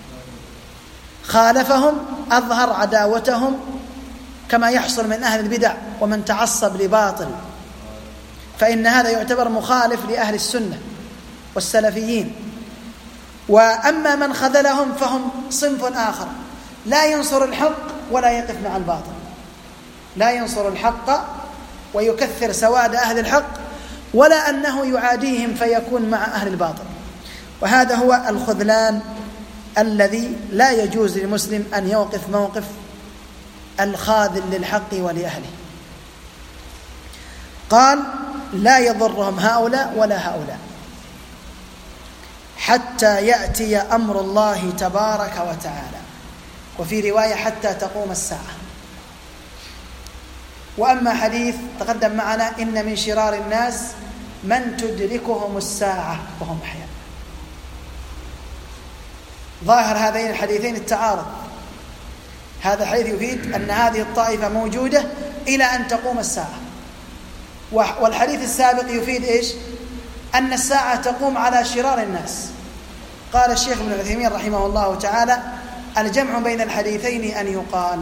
خالفهم أظهر عداوتهم، كما يحصل من أهل البدع ومن تعصب لباطل، فإن هذا يعتبر مخالف لأهل السنة والسلفيين. وأما من خذلهم فهم صنف آخر، لا ينصر الحق ولا يقف مع الباطل، لا ينصر الحق ويكثر سواد أهل الحق، ولا أنه يعاديهم فيكون مع أهل الباطل. وهذا هو الخذلان الذي لا يجوز للمسلم أن يوقف موقف الخاذل للحق ولأهله. قال: لا يضرهم هؤلاء ولا هؤلاء حتى يأتي أمر الله تبارك وتعالى، وفي رواية حتى تقوم الساعة. وأما حديث تقدم معنا: إن من شرار الناس من تدركهم الساعة وهم أحياء، ظاهر هذين الحديثين التعارض. هذا الحديث يفيد أن هذه الطائفة موجودة إلى أن تقوم الساعة، والحديث السابق يفيد إيش؟ أن الساعة تقوم على شرار الناس. قال الشيخ ابن عثيمين رحمه الله تعالى: الجمع بين الحديثين أن يقال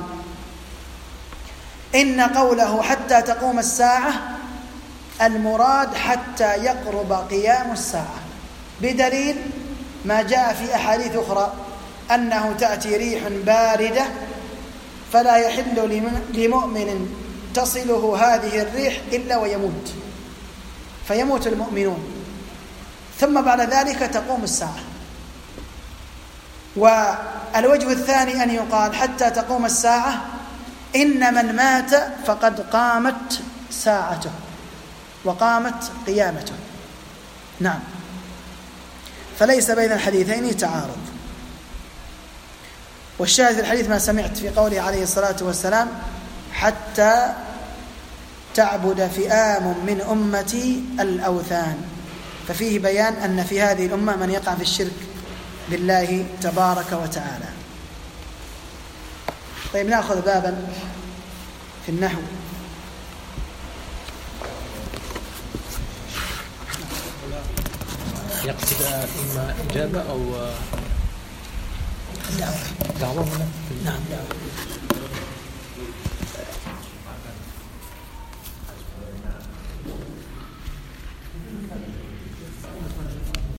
إن قوله حتى تقوم الساعة المراد حتى يقرب قيام الساعة، بدليل ما جاء في أحاديث أخرى أنه تأتي ريح باردة فلا يحل لمؤمن تصله هذه الريح إلا ويموت، فيموت المؤمنون، ثم بعد ذلك تقوم الساعة. والوجه الثاني أن يقال حتى تقوم الساعة إن من مات فقد قامت ساعته وقامت قيامته. نعم، فليس بين الحديثين تعارض. والشاهد في الحديث ما سمعت في قوله عليه الصلاة والسلام: حتى تعبد فئام من أمتي الأوثان، ففيه بيان أن في هذه الأمة من يقع في الشرك بالله تبارك وتعالى. طيب، نأخذ بابا في النحو. يقصد إما إجابة أو دعوة. دعوة. نعم، دعوة.